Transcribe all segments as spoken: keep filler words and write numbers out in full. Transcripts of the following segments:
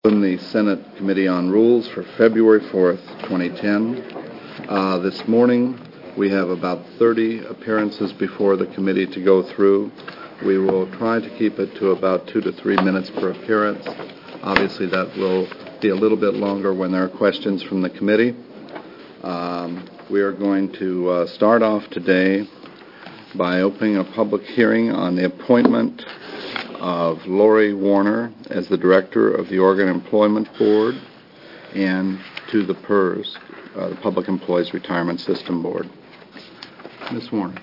In the Senate Committee on Rules for February fourth, twenty ten. Uh, this morning we have about thirty appearances before the committee to go through. We will try to keep it to about two to three minutes per appearance. Obviously that will be a little bit longer when there are questions from the committee. Um, we are going to uh, start off today by opening a public hearing on the appointment of Lori Warner as the director of the Oregon Employment Board and to the P E R S, uh, the Public Employees Retirement System Board. Miz Warner.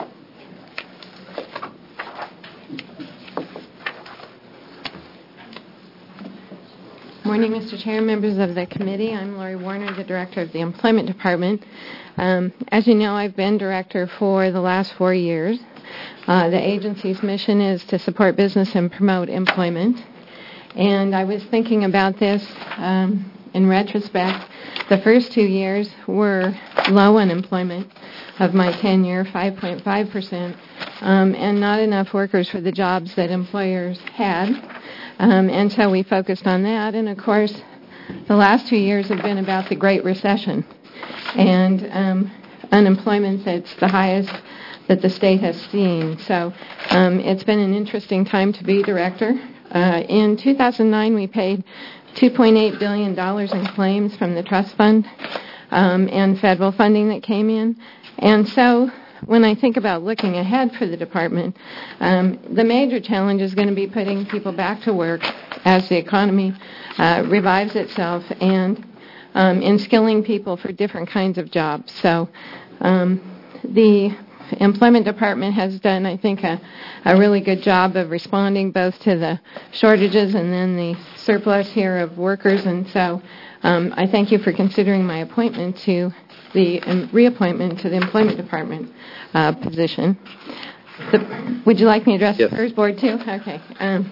Morning, Mister Chair, members of the committee. I'm Lori Warner, the director of the Employment Department. Um, as you know, I've been director for the last four years. Uh, the agency's mission is to support business and promote employment. And I was thinking about this um, in retrospect. The first two years were low unemployment of my tenure, five point five percent, um, and not enough workers for the jobs that employers had. Um, and so we focused on that. And, of course, the last two years have been about the Great Recession. And um, unemployment that's the highest that the state has seen. So um, it's been an interesting time to be director. Uh, in two thousand nine, we paid two point eight billion dollars in claims from the trust fund um, and federal funding that came in. And so when I think about looking ahead for the department, um, the major challenge is going to be putting people back to work as the economy uh, revives itself and um, inskilling people for different kinds of jobs. So um, the Employment Department has done, I think, a, a really good job of responding both to the shortages and then the surplus here of workers. And so um, I thank you for considering my appointment to the um, reappointment to the Employment Department uh, position. The, would you like me to address yes. the P E R S board too? Okay. Um,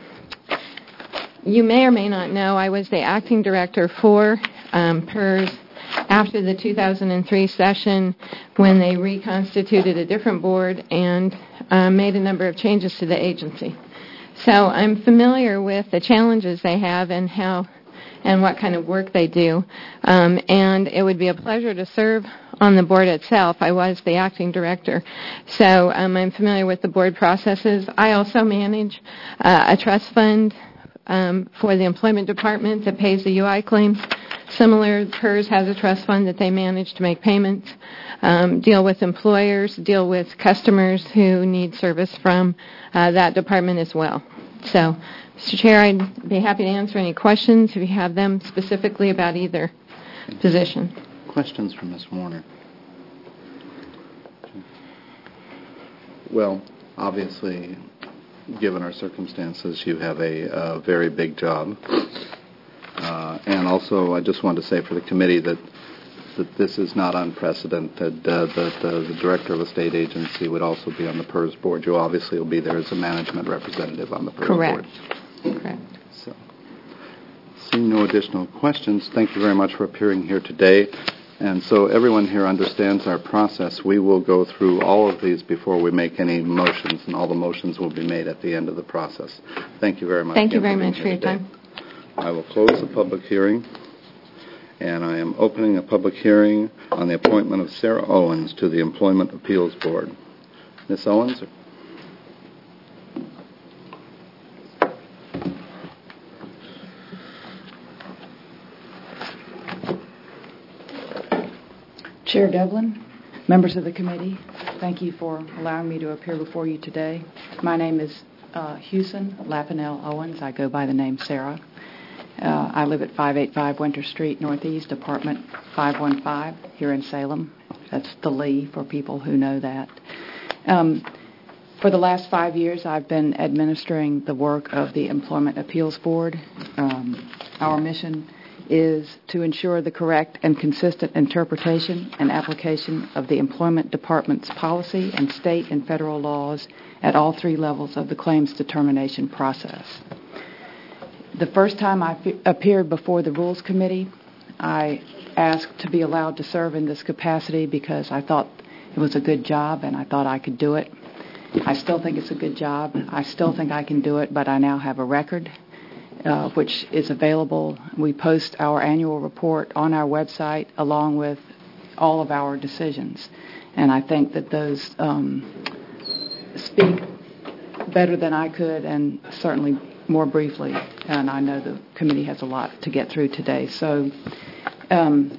you may or may not know I was the acting director for um, P E R S after the two thousand three session when they reconstituted a different board and uh, made a number of changes to the agency. So I'm familiar with the challenges they have and how and what kind of work they do. Um, and it would be a pleasure to serve on the board itself. I was the acting director. So um, I'm familiar with the board processes. I also manage uh, a trust fund um, for the Employment Department that pays the U I claims. Similar, P E R S has a trust fund that they manage to make payments, um, deal with employers, deal with customers who need service from uh, that department as well. So, Mister Chair, I'd be happy to answer any questions if you have them specifically about either position. Questions from Miz Warner? Well, obviously, given our circumstances, you have a, a very big job. Uh, and also, I just want to say for the committee that that this is not unprecedented, uh, that uh, the director of a state agency would also be on the P E R S board. You obviously will be there as a management representative on the P E R S Correct. board. Correct. So, seeing no additional questions, thank you very much for appearing here today. And so everyone here understands our process. We will go through all of these before we make any motions, and all the motions will be made at the end of the process. Thank you very much. Thank you very much for your today. time. I will close the public hearing, and I am opening a public hearing on the appointment of Sarah Owens to the Employment Appeals Board. Miz Owens? Chair Devlin, members of the committee, thank you for allowing me to appear before you today. My name is uh, Hewson Lapinell Owens. I go by the name Sarah. Uh, I live at five eighty-five Winter Street, Northeast, Apartment five one five, here in Salem. That's the Lee for people who know that. Um, for the last five years, I've been administering the work of the Employment Appeals Board. Um, our mission is to ensure the correct and consistent interpretation and application of the Employment Department's policy and state and federal laws at all three levels of the claims determination process. The first time I f- appeared before the Rules Committee, I asked to be allowed to serve in this capacity because I thought it was a good job and I thought I could do it. I still think it's a good job. I still think I can do it, but I now have a record. uh, which is available. We post our annual report on our website along with all of our decisions. And I think that those um, speak better than I could, and certainly more briefly. And I know the committee has a lot to get through today. So um,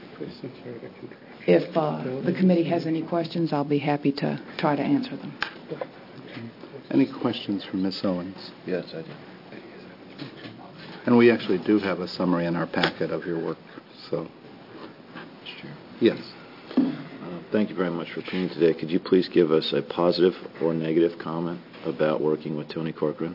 if uh, the committee has any questions, I'll be happy to try to answer them. Any questions for Miz Owens? Yes, I do. And we actually do have a summary in our packet of your work. So, Sure. yes. Uh, thank you very much for appearing today. Could you please give us a positive or negative comment about working with Tony Corcoran?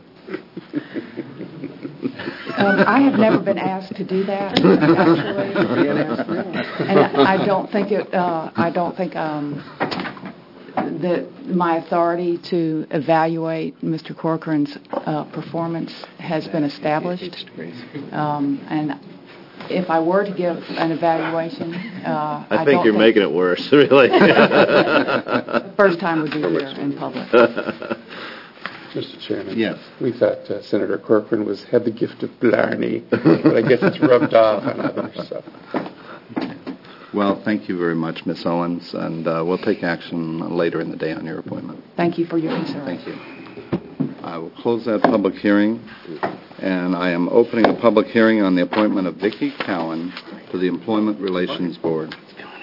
Um, I have never been asked to do that, actually, and I, I don't think it. Uh, I don't think um, that my authority to evaluate Mister Corcoran's uh, performance has been established. Um, and if I were to give an evaluation, uh, I, I think don't you're think making it worse, really. the first time would be here in public. Mister Chairman. Yes. We thought uh, Senator Corcoran was had the gift of blarney, but I guess it's rubbed off on others. So. Well, thank you very much, Miz Owens, and uh, we'll take action later in the day on your appointment. Thank you for your consideration. Thank you. I will close that public hearing, and I am opening a public hearing on the appointment of Vicki Cowan to the Employment Relations Board.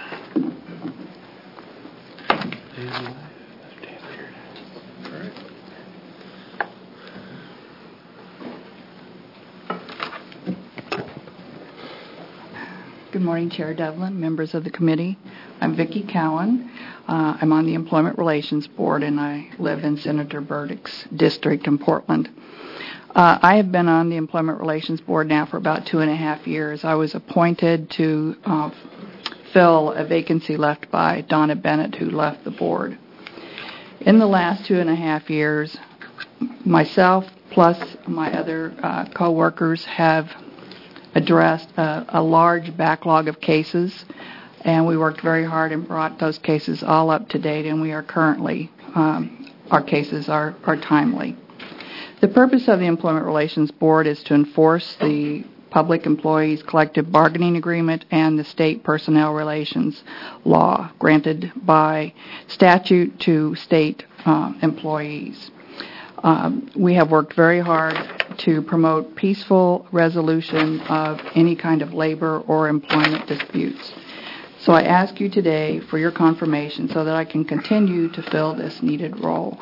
Good morning, Chair Devlin, members of the committee. I'm Vicki Cowan. Uh, I'm on the Employment Relations Board, and I live in Senator Burdick's district in Portland. Uh, I have been on the Employment Relations Board now for about two and a half years. I was appointed to uh, fill a vacancy left by Donna Bennett, who left the board. In the last two and a half years, myself plus my other uh, co-workers have addressed a, a large backlog of cases, and we worked very hard and brought those cases all up to date, and we are currently, um, our cases are, are timely. The purpose of the Employment Relations Board is to enforce the Public Employees Collective Bargaining Agreement and the State Personnel Relations Law granted by statute to state uh, employees. Um, we have worked very hard to promote peaceful resolution of any kind of labor or employment disputes. So I ask you today for your confirmation so that I can continue to fill this needed role.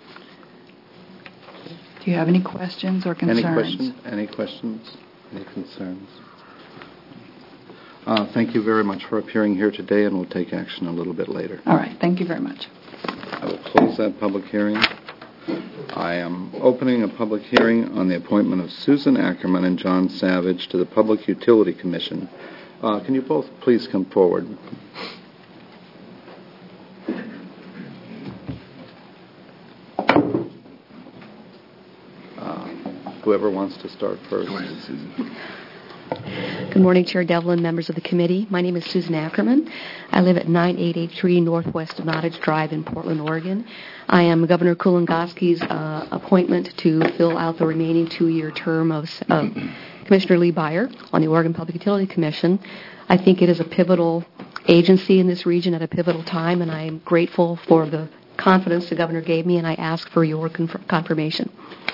Do you have any questions or concerns? Any questions? Any questions? Any concerns? Uh, thank you very much for appearing here today, and we'll take action a little bit later. All right. Thank you very much. I will close that public hearing. I am opening a public hearing on the appointment of Susan Ackerman and John Savage to the Public Utility Commission. Uh, can you both please come forward? Uh, whoever wants to start first. Go ahead, Susan. Good morning, Chair Devlin, members of the committee. My name is Susan Ackerman. I live at nine eight eight three Northwest of Nottage Drive in Portland, Oregon. I am Governor Kulongoski's uh, appointment to fill out the remaining two-year term of uh, Commissioner Lee Byer on the Oregon Public Utility Commission. I think it is a pivotal agency in this region at a pivotal time, and I am grateful for the confidence the Governor gave me, and I ask for your conf- confirmation.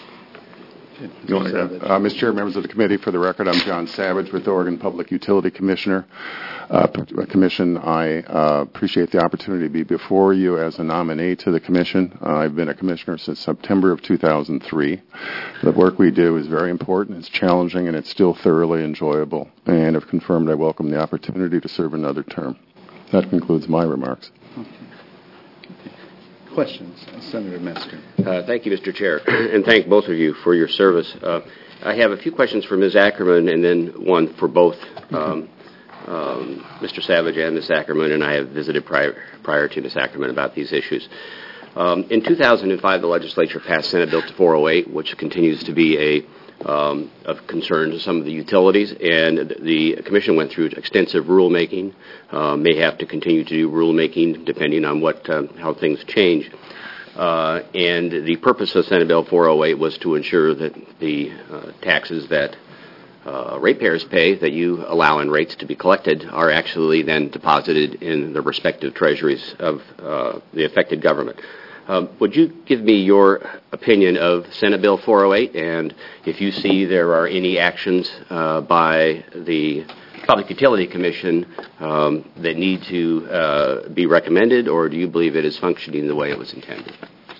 Uh, Mister Chair, members of the committee, for the record, I'm John Savage with the Oregon Public Utility Commissioner uh, Commission. I uh, appreciate the opportunity to be before you as a nominee to the commission. Uh, I've been a commissioner since September of two thousand three. The work we do is very important, it's challenging, and it's still thoroughly enjoyable. And if confirmed, I welcome the opportunity to serve another term. That concludes my remarks. Okay. Questions? Senator Metzger. Uh, thank you, Mister Chair, and thank both of you for your service. Uh, I have a few questions for Miz Ackerman and then one for both um, um, Mister Savage and Miz Ackerman, and I have visited prior, prior to Miz Ackerman about these issues. Um, in two thousand five, the legislature passed Senate Bill four oh eight, which continues to be a Um, of concern to some of the utilities, and the Commission went through extensive rulemaking, uh, may have to continue to do rulemaking depending on what uh, how things change. Uh, and the purpose of Senate Bill four oh eight was to ensure that the uh, taxes that uh, ratepayers pay, that you allow in rates to be collected, are actually then deposited in the respective treasuries of uh, the affected government. Um, would you give me your opinion of Senate Bill four oh eight, and if you see there are any actions uh, by the Public Utility Commission um, that need to uh, be recommended, or do you believe it is functioning the way it was intended?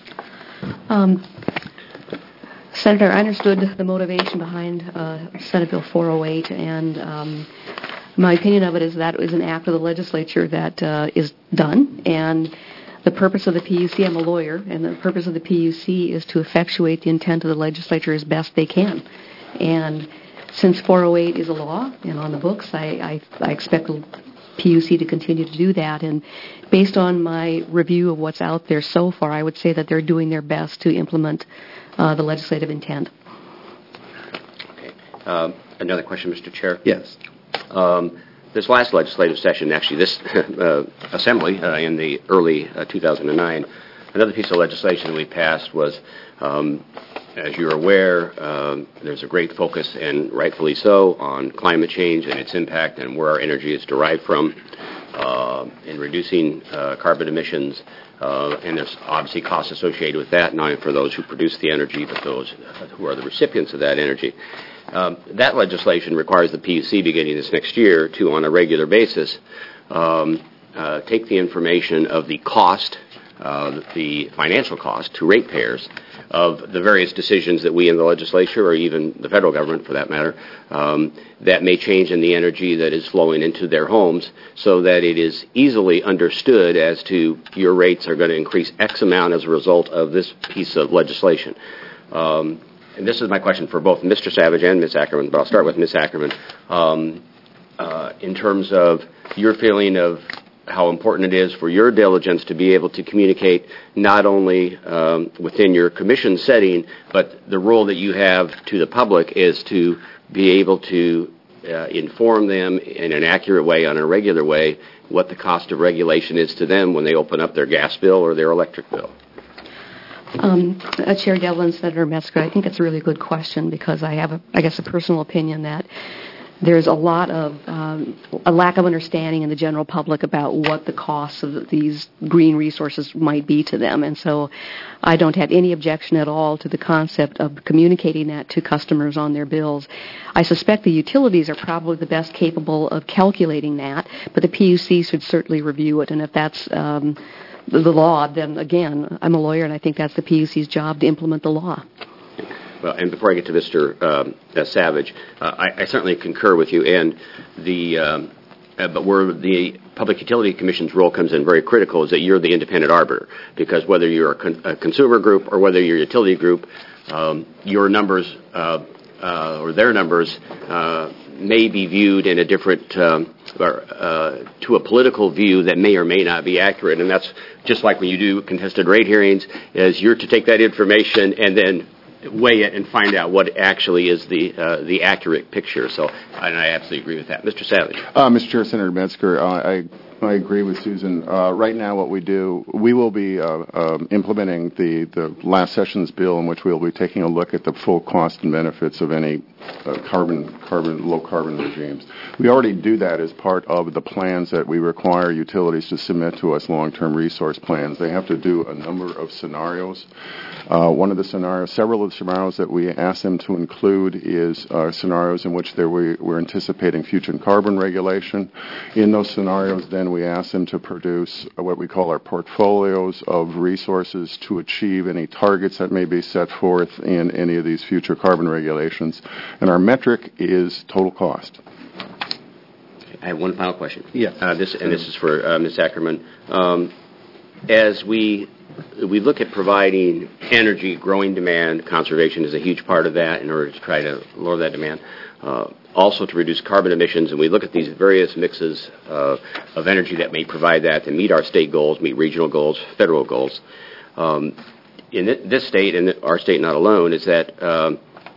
Um, Senator, I understood the motivation behind uh, Senate Bill four oh eight, and um, my opinion of it is that it is an act of the legislature that uh, is done, and the purpose of the P U C, I'm a lawyer, and the purpose of the P U C is to effectuate the intent of the legislature as best they can. And since four oh eight is a law and on the books, I, I, I expect the P U C to continue to do that. And based on my review of what's out there so far, I would say that they're doing their best to implement uh, the legislative intent. Okay. Um, another question, Mister Chair? Yes. Um, This last legislative session, actually this uh, assembly uh, in the early uh, two thousand nine, another piece of legislation we passed was, um, as you're aware, um, there's a great focus, and rightfully so, on climate change and its impact and where our energy is derived from uh, in reducing uh, carbon emissions. Uh, and there's obviously costs associated with that, not only for those who produce the energy, but those who are the recipients of that energy. Um, that legislation requires the P U C beginning this next year to, on a regular basis, um, uh, take the information of the cost, uh, the financial cost to ratepayers of the various decisions that we in the legislature, or even the federal government for that matter, um, that may change in the energy that is flowing into their homes, so that it is easily understood as to your rates are going to increase X amount as a result of this piece of legislation. Um, And this is my question for both Mister Savage and Miz Ackerman, but I'll start with Miz Ackerman. Um, uh, in terms of your feeling of how important it is for your diligence to be able to communicate not only um, within your commission setting, but the role that you have to the public is to be able to uh, inform them in an accurate way, on a regular way, what the cost of regulation is to them when they open up their gas bill or their electric bill. Um, uh, Chair Devlin, Senator Metzger, I think it's a really good question, because I have, a, I guess, a personal opinion that there's a lot of um, a lack of understanding in the general public about what the costs of these green resources might be to them. And so I don't have any objection at all to the concept of communicating that to customers on their bills. I suspect the utilities are probably the best capable of calculating that, but the P U C should certainly review it. And if that's um, the, the law, then again, I'm a lawyer, and I think that's the P U C's job to implement the law. Well, and before I get to Mister Um, uh, Savage, uh, I, I certainly concur with you. And the um, uh, but where the Public Utility Commission's role comes in very critical is that you're the independent arbiter, because whether you're a, con- a consumer group or whether you're a utility group, um, your numbers uh, uh, or their numbers uh, may be viewed in a different um, or uh, to a political view that may or may not be accurate. And that's just like when you do contested rate hearings, is you're to take that information and then weigh it and find out what actually is the uh, the accurate picture. So, and I absolutely agree with that. Mister Savage. Uh, Mister Chair, Senator Metzger, uh, I I agree with Susan. Uh, right now, what we do, we will be uh, um, implementing the, the last session's bill, in which we will be taking a look at the full cost and benefits of any uh, carbon, carbon, low carbon regimes. We already do that as part of the plans that we require utilities to submit to us, long-term resource plans. They have to do a number of scenarios. Uh, one of the scenarios, several of the scenarios that we ask them to include is uh, scenarios in which there we, we're anticipating future carbon regulation. In those scenarios, then we ask them to produce what we call our portfolios of resources to achieve any targets that may be set forth in any of these future carbon regulations. And our metric is total cost. I have one final question. Yes. Uh, this, and this is for uh, Miz Ackerman. Um, as we we look at providing energy, growing demand, conservation is a huge part of that in order to try to lower that demand. Uh, also to reduce carbon emissions, and we look at these various mixes uh, of energy that may provide that to meet our state goals, meet regional goals, federal goals. Um, in this state, and our state not alone, is that um,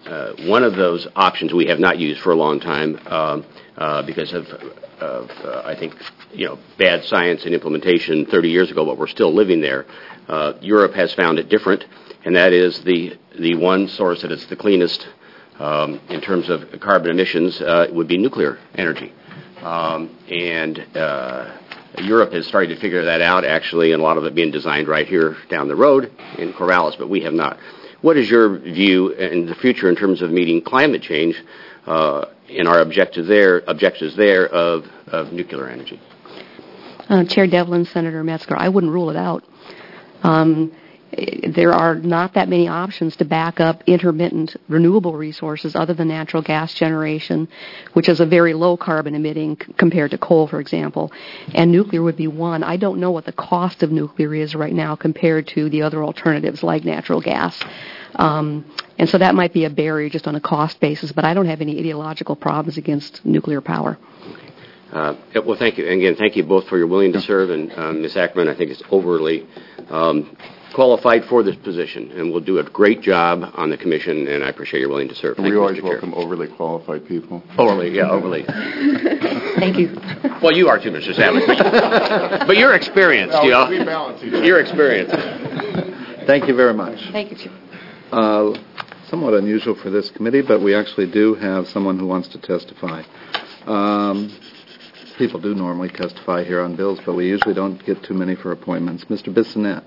uh, one of those options we have not used for a long time um, uh, because of, of uh, I think, you know, bad science and implementation thirty years ago, but we're still living there. Uh, Europe has found it different, and that is the, the one source that is the cleanest um, in terms of carbon emissions uh, would be nuclear energy. Um, and uh, Europe is starting to figure that out, actually, and a lot of it being designed right here down the road in Corvallis, but we have not. What is your view in the future in terms of meeting climate change uh, in our objective there, objectives there of, of nuclear energy? Uh, Chair Devlin, Senator Metzger, I wouldn't rule it out. Um, there are not that many options to back up intermittent renewable resources other than natural gas generation, which is a very low carbon emitting c- compared to coal, for example. And nuclear would be one. I don't know what the cost of nuclear is right now compared to the other alternatives like natural gas. Um, and so that might be a barrier just on a cost basis, but I don't have any ideological problems against nuclear power. Uh, well, thank you. And again, thank you both for your willing to serve. And um, Miz Ackerman, I think, is overly um, qualified for this position and will do a great job on the commission, and I appreciate your willing to serve. Thank we you, always Mister Chair. welcome overly qualified people. Overly, yeah, overly. Thank you. Well, you are too, Mister Savage. But you're experienced, you know. We balance each other. You're experienced. Thank you very much. Thank you, Chair. Uh, somewhat unusual for this committee, but we actually do have someone who wants to testify. Um, people do normally testify here on bills, but we usually don't get too many for appointments. Mister Bissonnette.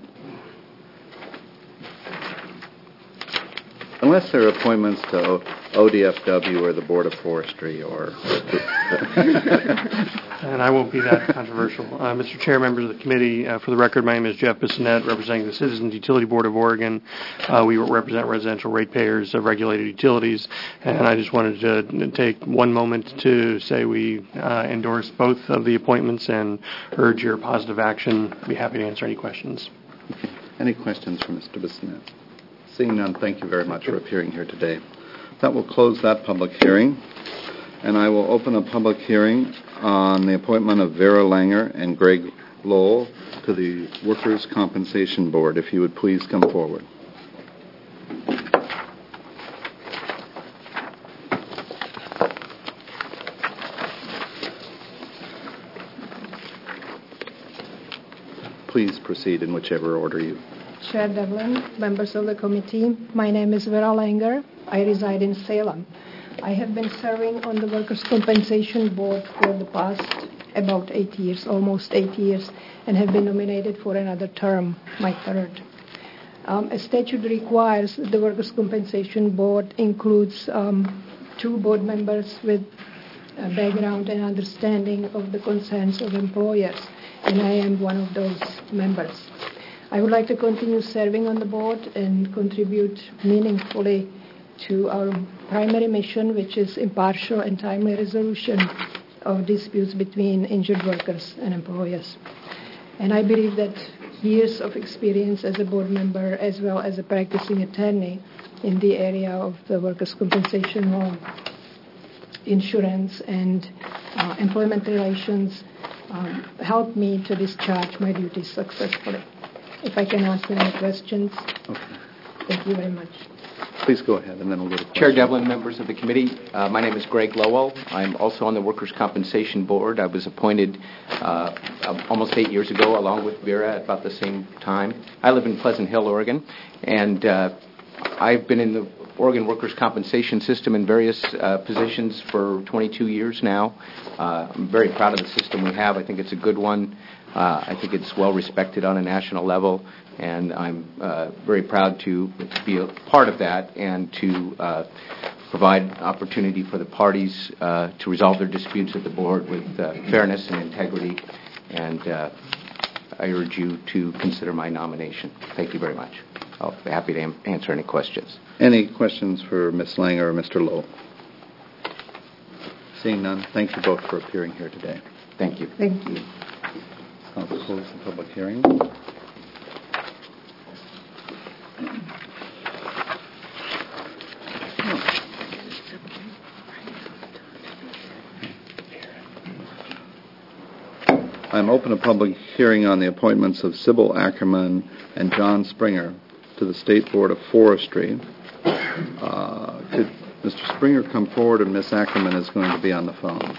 Unless there are appointments to o- ODFW or the Board of Forestry or... And I won't be that controversial. Uh, Mister Chair, members of the committee, uh, for the record, my name is Jeff Bissonnette, representing the Citizens Utility Board of Oregon. Uh, we represent residential ratepayers of regulated utilities, and I just wanted to take one moment to say we uh, endorse both of the appointments and urge your positive action. I'd be happy to answer any questions. Okay. Any questions for Mister Bissonnette? Seeing none, thank you very much for appearing here today. That will close that public hearing, and I will open a public hearing on the appointment of Vera Langer and Greg Lowell to the Workers' Compensation Board. If you would please come forward. Please proceed in whichever order you. Chair Devlin, members of the committee, my name is Vera Langer. I reside in Salem. I have been serving on the Workers' Compensation Board for the past about eight years, almost eight years, and have been nominated for another term, my third. Um, a statute requires that the Workers' Compensation Board includes um, two board members with a background and understanding of the concerns of employers, and I am one of those members. I would like to continue serving on the board and contribute meaningfully to our primary mission, which is impartial and timely resolution of disputes between injured workers and employers. And I believe that years of experience as a board member as well as a practicing attorney in the area of the workers' compensation law, insurance, and uh, employment relations um, helped me to discharge my duties successfully. If I can answer any questions. Okay. Thank you very much. Please go ahead, and then we'll go to questions. Chair Devlin, members of the committee, uh, my name is Greg Lowell. I'm also on the Workers' Compensation Board. I was appointed uh, almost eight years ago, along with Vera, at about the same time. I live in Pleasant Hill, Oregon, and uh, I've been in the Oregon workers' compensation system in various uh, positions for twenty-two years now. Uh, I'm very proud of the system we have. I think it's a good one. Uh, I think it's well respected on a national level, and I'm uh, very proud to be a part of that and to uh, provide opportunity for the parties uh, to resolve their disputes at the board with uh, fairness and integrity. And uh, I urge you to consider my nomination. Thank you very much. I'll be happy to am- answer any questions. Any questions for Miz Langer or Mister Lowe? Seeing none, thank you both for appearing here today. Thank you. Thank you. I'll close the public hearing. I'm open a public hearing on the appointments of Sybil Ackerman and John Springer to the State Board of Forestry. Uh, could Mister Springer, come forward, and Miss Ackerman is going to be on the phone.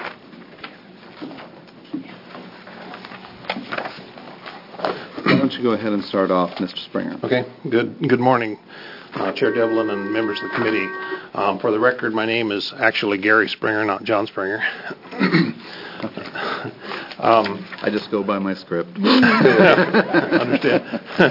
Why don't you go ahead and start off, Mister Springer? Okay. Good. Good morning, uh, Chair Devlin and members of the committee. Um, for the record, my name is actually Gary Springer, not John Springer. um, I just go by my script. Understand.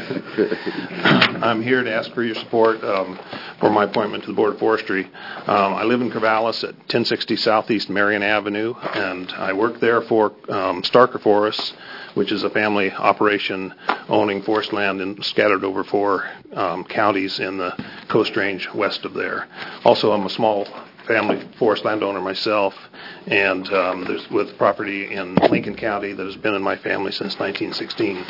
I'm here to ask for your support um, for my appointment to the Board of Forestry. Um, I live in Corvallis at ten sixty Southeast Marion Avenue, and I work there for um, Starker Forests, which is a family operation owning forest land and scattered over four um, counties in the Coast Range west of there. Also, I'm a small family forest landowner myself, and um, there's with property in Lincoln County that has been in my family since nineteen sixteen.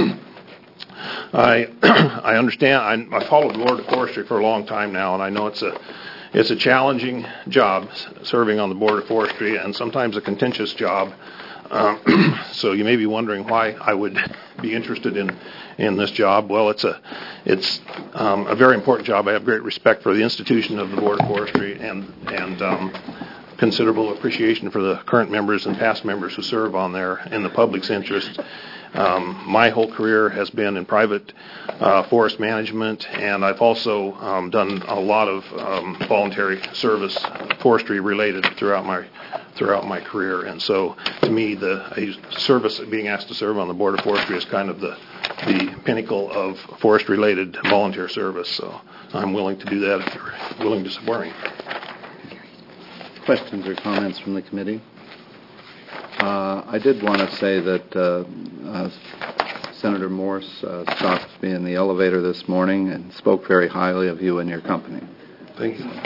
I I understand. I, I followed the Board of Forestry for a long time now, and I know it's a it's a challenging job serving on the Board of Forestry, and sometimes a contentious job. Um, so you may be wondering why I would be interested in, in this job. Well, it's a it's um, a very important job. I have great respect for the institution of the Board of Forestry and and um, considerable appreciation for the current members and past members who serve on there in the public's interest. Um, my whole career has been in private uh, forest management, and I've also um, done a lot of um, voluntary service, forestry related throughout my throughout my career. And so, to me, the a service being asked to serve on the Board of Forestry is kind of the the pinnacle of forest related volunteer service. So, I'm willing to do that if you're willing to support me. Questions or comments from the committee? Uh, I did want to say that uh, uh, Senator Morse uh, stopped me in the elevator this morning and spoke very highly of you and your company. Thank you.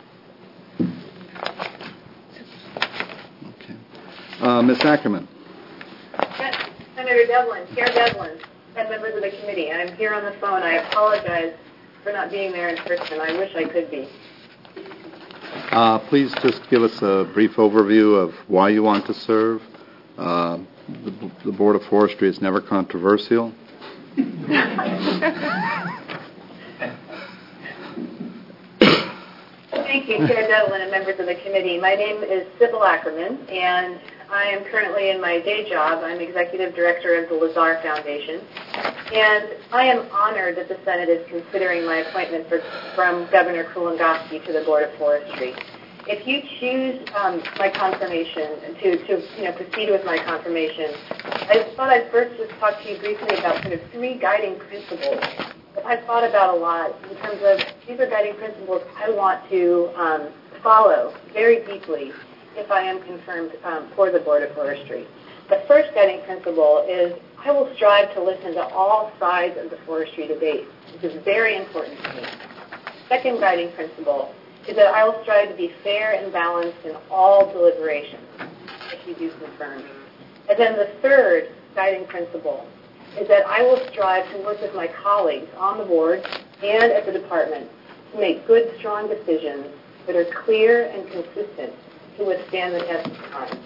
Okay. Uh, Miz Ackerman. Yes, Senator Devlin, Chair Devlin, and members of the committee. I'm here on the phone. I apologize for not being there in person. I wish I could be. Uh, please just give us a brief overview of why you want to serve. Uh, the, the Board of Forestry is never controversial. Thank you, Chair Devlin and members of the committee. My name is Sybil Ackerman, and I am currently in my day job. I'm Executive Director of the Lazar Foundation, and I am honored that the Senate is considering my appointment for, from Governor Kulongoski to the Board of Forestry. If you choose um, my confirmation, to, to you know, proceed with my confirmation, I thought I'd first just talk to you briefly about sort of three guiding principles that I've thought about a lot in terms of these are guiding principles I want to um, follow very deeply if I am confirmed um, for the Board of Forestry. The first guiding principle is I will strive to listen to all sides of the forestry debate, which is very important to me. Second guiding principle is that I will strive to be fair and balanced in all deliberations, if you do confirm. And then the third guiding principle is that I will strive to work with my colleagues on the board and at the department to make good, strong decisions that are clear and consistent to withstand the test of time.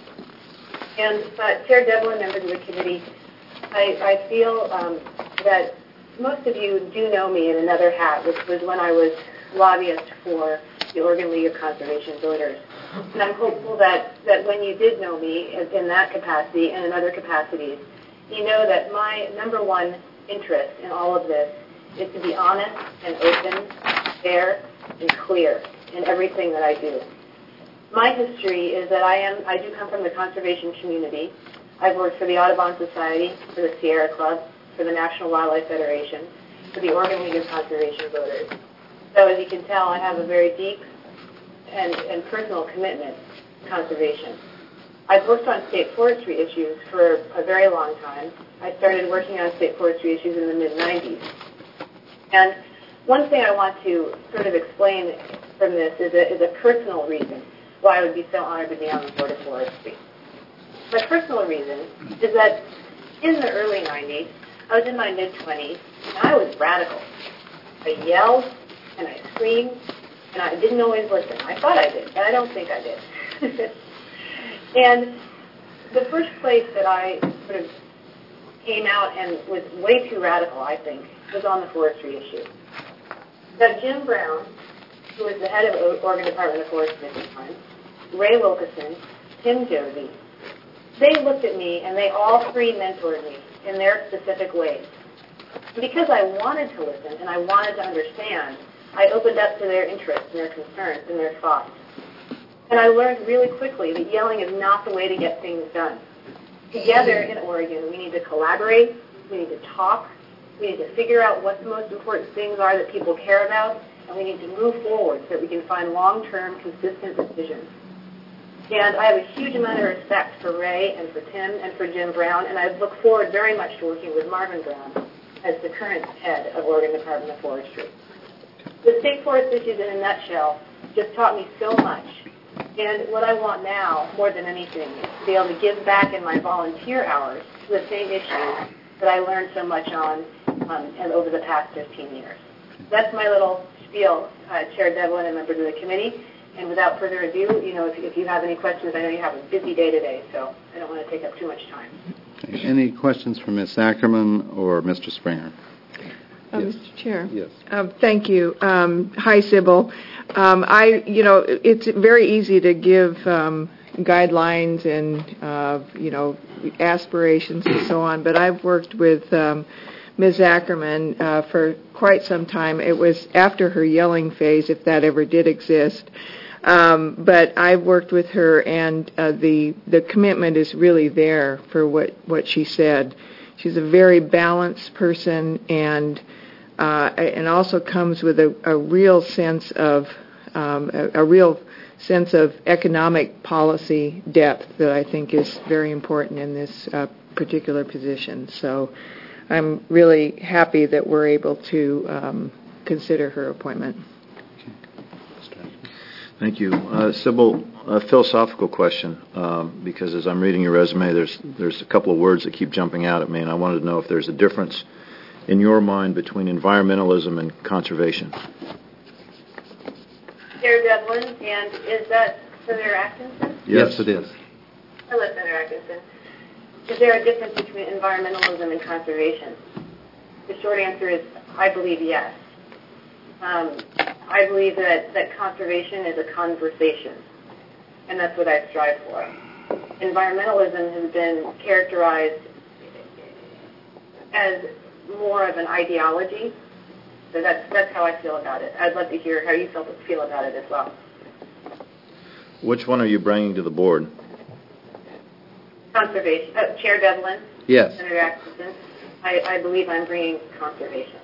And uh, Chair Devlin, members of the committee, I, I feel um, that most of you do know me in another hat, which was when I was lobbyist for the Oregon League of Conservation Voters. And I'm hopeful that, that when you did know me in, in that capacity and in other capacities, you know that my number one interest in all of this is to be honest and open, fair, and clear in everything that I do. My history is that I am I do come from the conservation community. I've worked for the Audubon Society, for the Sierra Club, for the National Wildlife Federation, for the Oregon League of Conservation Voters. So as you can tell, I have a very deep and, and personal commitment to conservation. I've worked on state forestry issues for a very long time. I started working on state forestry issues in the mid nineties. And one thing I want to sort of explain from this is a, is a personal reason why I would be so honored to be on the Board of Forestry. My personal reason is that in the early nineties, I was in my mid-twenties, and I was radical. I yelled, and I screamed, and I didn't always listen. I thought I did, but I don't think I did. And the first place that I sort of came out and was way too radical, I think, was on the forestry issue. Now, Jim Brown who was the head of O- Oregon Department of Forestry at the time, Ray Wilkeson, Tim Josie. They looked at me, and they all three mentored me in their specific ways. And because I wanted to listen and I wanted to understand, I opened up to their interests and their concerns and their thoughts. And I learned really quickly that yelling is not the way to get things done. Together in Oregon, we need to collaborate, we need to talk, we need to figure out what the most important things are that people care about, and we need to move forward so that we can find long-term, consistent decisions. And I have a huge amount of respect for Ray and for Tim and for Jim Brown, and I look forward very much to working with Marvin Brown as the current head of Oregon Department of Forestry. The state forest issues in a nutshell just taught me so much. And what I want now, more than anything, is to be able to give back in my volunteer hours to the same issues that I learned so much on um, and over the past fifteen years. That's my little spiel, uh, Chair Devlin and members of the committee. And without further ado, you know, if, if you have any questions, I know you have a busy day today, so I don't want to take up too much time. Okay. Any questions for Miz Ackerman or Mister Springer? Uh, Yes. Mister Chair. Yes. Um, thank you. Um, hi, Sybil. Um, I, you know, it's very easy to give um, guidelines and, uh, you know, aspirations and so on, but I've worked with um, Miz Ackerman uh, for quite some time. It was after her yelling phase, if that ever did exist. Um, but I've worked with her, and uh, the the commitment is really there for what, what she said. She's a very balanced person, and uh, and also comes with a, a real sense of um, a, a real sense of economic policy depth that I think is very important in this uh, particular position. So I'm really happy that we're able to um, consider her appointment. Thank you. Uh, Sybil, a philosophical question, um, because as I'm reading your resume, there's there's a couple of words that keep jumping out at me, and I wanted to know if there's a difference in your mind between environmentalism and conservation. Chair Devlin, and is that Senator Atkinson? Yes, it is. Hello, Senator Atkinson. Is there a difference between environmentalism and conservation? The short answer is, I believe yes. Um, I believe that, that conservation is a conversation, and that's what I strive for. Environmentalism has been characterized as more of an ideology, so that's, that's how I feel about it. I'd love to hear how you feel, feel about it as well. Which one are you bringing to the board? Conservation. Uh, Chair Devlin? Yes. Senator Atkinson? I, I believe I'm bringing conservation.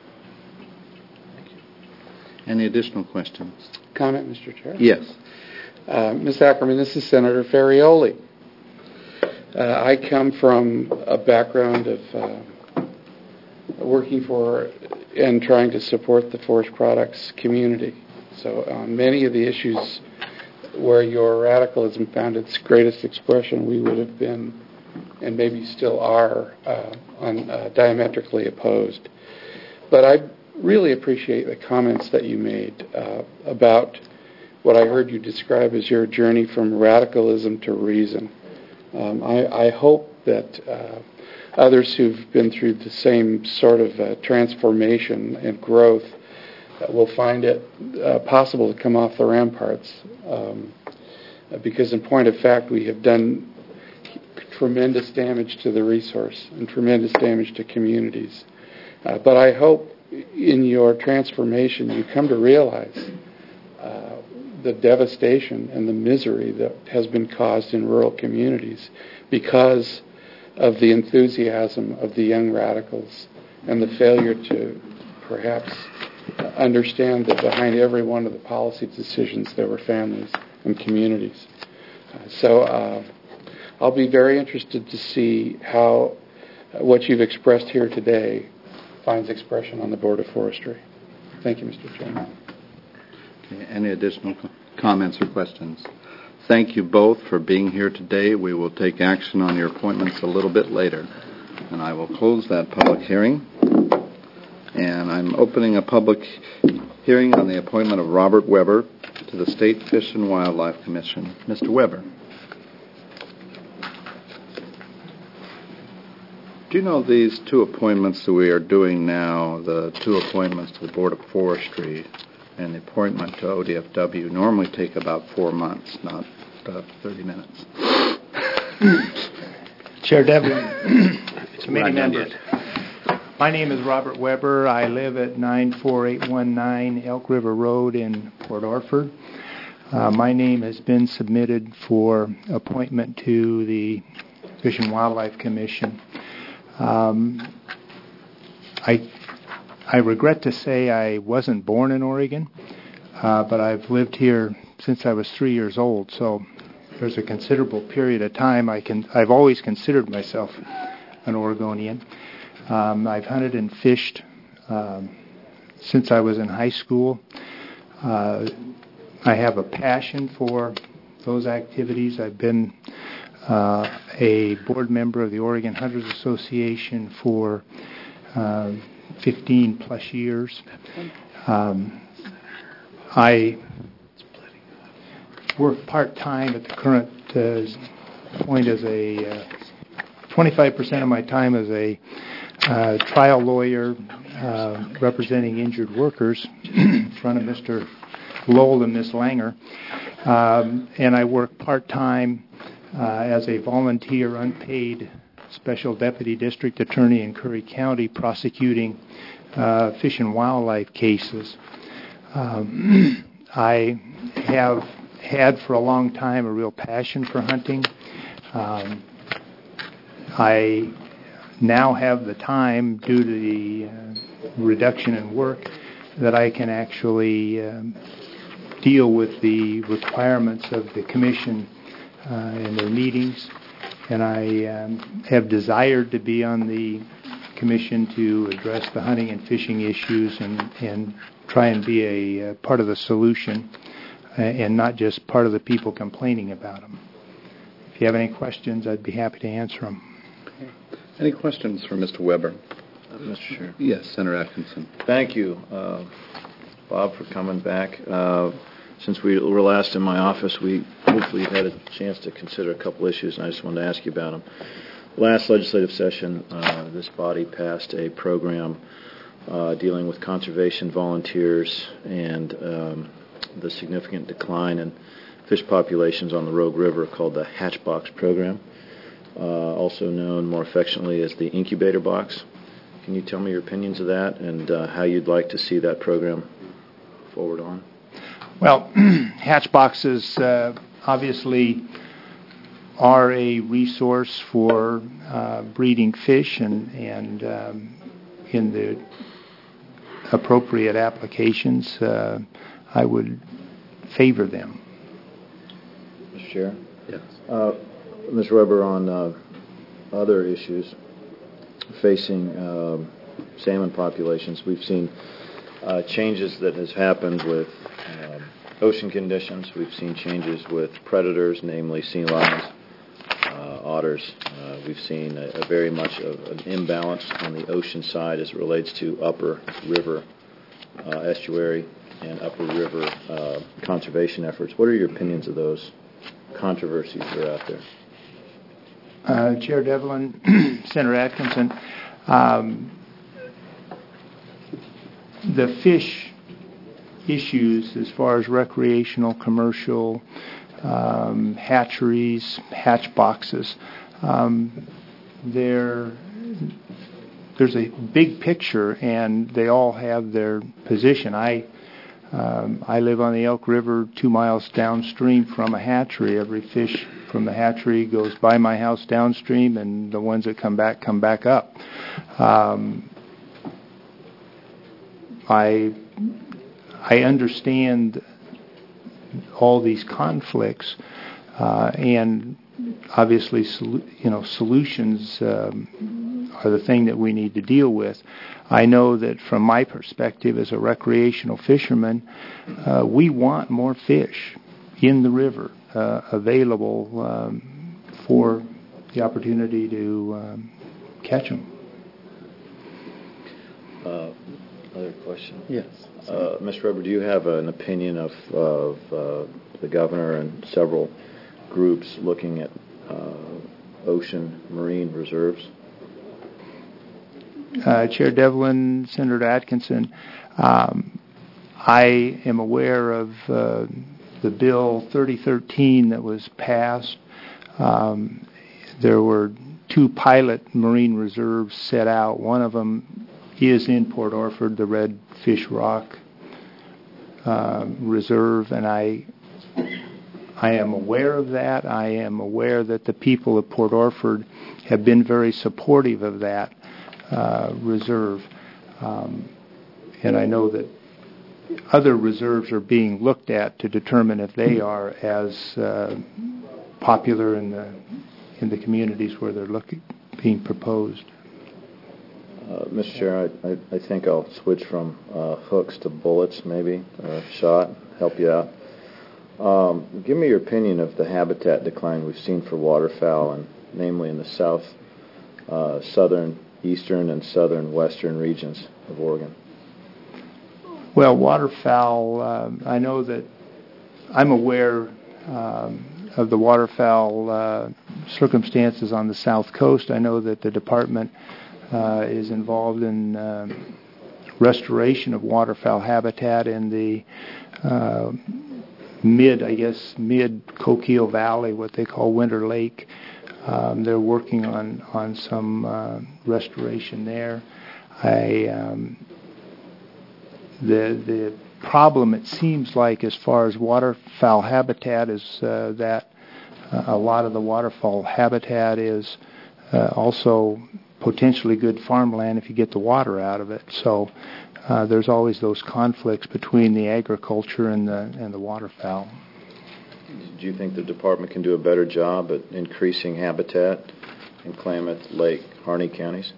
Any additional questions? Comment, Mister Chair? Yes. Uh, Miz Ackerman, this is Senator Ferrioli. Uh, I come from a background of uh, working for and trying to support the forest products community. So on many of the issues where your radicalism found its greatest expression, we would have been, and maybe still are, uh, on, uh, diametrically opposed. But I really appreciate the comments that you made uh, about what I heard you describe as your journey from radicalism to reason. Um, I, I hope that uh, others who've been through the same sort of uh, transformation and growth uh, will find it uh, possible to come off the ramparts. Um, because in point of fact, we have done tremendous damage to the resource and tremendous damage to communities. Uh, but I hope in your transformation you come to realize uh, the devastation and the misery that has been caused in rural communities because of the enthusiasm of the young radicals and the failure to perhaps understand that behind every one of the policy decisions there were families and communities. Uh, so uh, I'll be very interested to see how uh, what you've expressed here today finds expression on the Board of Forestry. Thank you, Mister Chairman. Okay. Any additional co- comments or questions? Thank you both for being here today. We will take action on your appointments a little bit later. And I will close that public hearing. And I'm opening a public hearing on the appointment of Robert Weber to the State Fish and Wildlife Commission. Mister Weber. Do you know these two appointments that we are doing now, the two appointments to the Board of Forestry, and the appointment to O D F W normally take about four months, not uh, thirty minutes. Chair Devlin, committee Not done members. My name is Robert Weber. I live at nine four eight one nine Elk River Road in Port Orford. Uh, my name has been submitted for appointment to the Fish and Wildlife Commission. Um, I I regret to say I wasn't born in Oregon, uh, but I've lived here since I was three years old. So there's a considerable period of time I can I've always considered myself an Oregonian. Um, I've hunted and fished um, since I was in high school. Uh, I have a passion for those activities. I've been uh, a board member of the Oregon Hunters Association for uh, fifteen plus years. Um, I work part-time at the current uh, point as a uh, twenty-five percent of my time as a uh, trial lawyer uh, representing injured workers in front of Mister Lowell and Miss Langer. Um, and I work part-time uh, as a volunteer unpaid Special Deputy District Attorney in Curry County prosecuting uh, fish and wildlife cases. Um, I have had for a long time a real passion for hunting. Um, I now have the time, due to the uh, reduction in work, that I can actually um, deal with the requirements of the Commission uh, in their meetings. And I um, have desired to be on the Commission to address the hunting and fishing issues and, and try and be a uh, part of the solution uh, and not just part of the people complaining about them. If you have any questions, I'd be happy to answer them. Okay. Any questions for Mister Weber? Uh, Mister Chair. Yes, Senator Atkinson. Thank you, uh, Bob, for coming back. Uh, since we were last in my office, we hopefully had a chance to consider a couple issues, and I just wanted to ask you about them. Last legislative session, uh, this body passed a program uh, dealing with conservation volunteers and um, the significant decline in fish populations on the Rogue River called the Hatchbox Program, uh, also known more affectionately as the Incubator Box. Can you tell me your opinions of that and uh, how you'd like to see that program forward on? Well, hatch boxes uh, obviously are a resource for uh, breeding fish, and, and um, in the appropriate applications, uh, I would favor them. Mister Chair? Yes. Uh, Mister Weber, on uh, other issues facing uh, salmon populations, we've seen uh, changes that has happened with um, ocean conditions. We've seen changes with predators, namely sea lions, uh, otters. Uh, we've seen a, a very much of an imbalance on the ocean side as it relates to upper river uh, estuary and upper river uh, conservation efforts. What are your opinions of those controversies that are out there? Uh, Chair Devlin, Senator Atkinson, um, the fish issues as far as recreational, commercial, um, hatcheries, hatch boxes, um, there, there's a big picture, and they all have their position. I um, I live on the Elk River, two miles downstream from a hatchery. Every fish from the hatchery goes by my house downstream, and the ones that come back come back up. Um, I I understand all these conflicts, uh, and obviously, sol- you know, solutions um, are the thing that we need to deal with. I know that from my perspective as a recreational fisherman, uh, we want more fish in the river uh, available um, for the opportunity to um, catch them. Uh, Another question? Yes. Uh, Mister Weber, do you have an opinion of, of uh, the governor and several groups looking at uh, ocean marine reserves? Uh, Chair Devlin, Senator Atkinson, um, I am aware of uh, the bill thirty thirteen that was passed. Um, there were two pilot marine reserves set out. One of them is in Port Orford, the Red Fish Rock uh, Reserve, and I I am aware of that. I am aware that the people of Port Orford have been very supportive of that uh, reserve. Um, and I know that other reserves are being looked at to determine if they are as uh, popular in the in the communities where they're looking, being proposed. Uh, Mister Chair, I, I, I think I'll switch from uh, hooks to bullets, maybe, or shot, help you out. Um, give me your opinion of the habitat decline we've seen for waterfowl, and namely in the south, uh, southern, eastern, and southern western regions of Oregon. Well, waterfowl, um, I know that I'm aware um, of the waterfowl uh, circumstances on the south coast. I know that the department uh, is involved in um, restoration of waterfowl habitat in the uh, mid, I guess, mid Coquille Valley, what they call Winter Lake. Um, they're working on, on some uh, restoration there. I... Um, The the problem, it seems like, as far as waterfowl habitat is uh, that uh, a lot of the waterfowl habitat is uh, also potentially good farmland if you get the water out of it. So uh, there's always those conflicts between the agriculture and the and the waterfowl. Do you think the department can do a better job at increasing habitat in Klamath, Lake, Harney counties?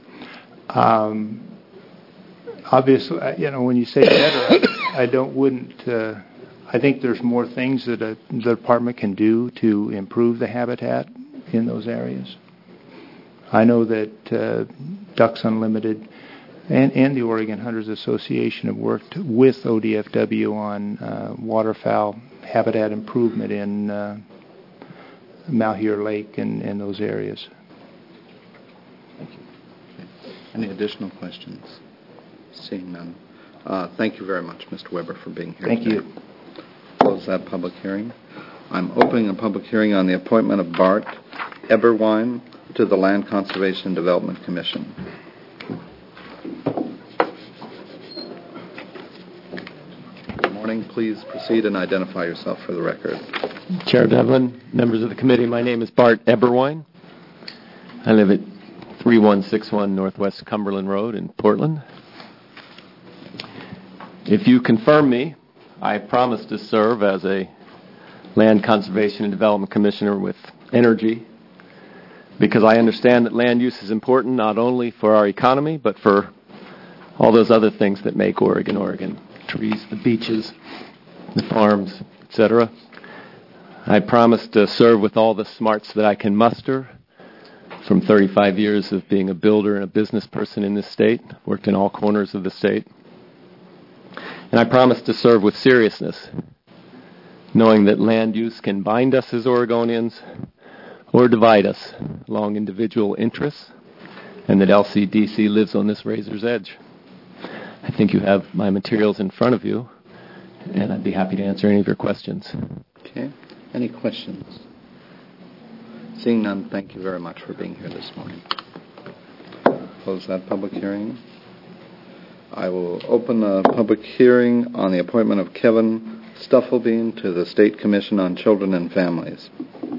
Um, Obviously, you know, when you say better, I, I don't wouldn't. Uh, I think there's more things that a, the department can do to improve the habitat in those areas. I know that uh, Ducks Unlimited and, and the Oregon Hunters Association have worked with O D F W on uh, waterfowl habitat improvement in uh, Malheur Lake and, and those areas. Thank you. Any additional questions? Seeing none. Uh, thank you very much, Mister Weber, for being here Thank today. you. Close that public hearing. I'm opening a public hearing on the appointment of Bart Eberwein to the Land Conservation and Development Commission. Good morning. Please proceed and identify yourself for the record. Chair Devlin, members of the committee, my name is Bart Eberwein. I live at thirty-one sixty-one Northwest Cumberland Road in Portland. If you confirm me, I promise to serve as a Land Conservation and Development Commissioner with energy, because I understand that land use is important not only for our economy, but for all those other things that make Oregon, Oregon. Trees, the beaches, the farms, et cetera. I promise to serve with all the smarts that I can muster from thirty-five years of being a builder and a business person in this state. Worked in all corners of the state. And I promise to serve with seriousness, knowing that land use can bind us as Oregonians or divide us along individual interests, and that L C D C lives on this razor's edge. I think you have my materials in front of you, and I'd be happy to answer any of your questions. Okay. Any questions? Seeing none, thank you very much for being here this morning. Close that public hearing. I will open a public hearing on the appointment of Kevin Stufflebean to the State Commission on Children and Families.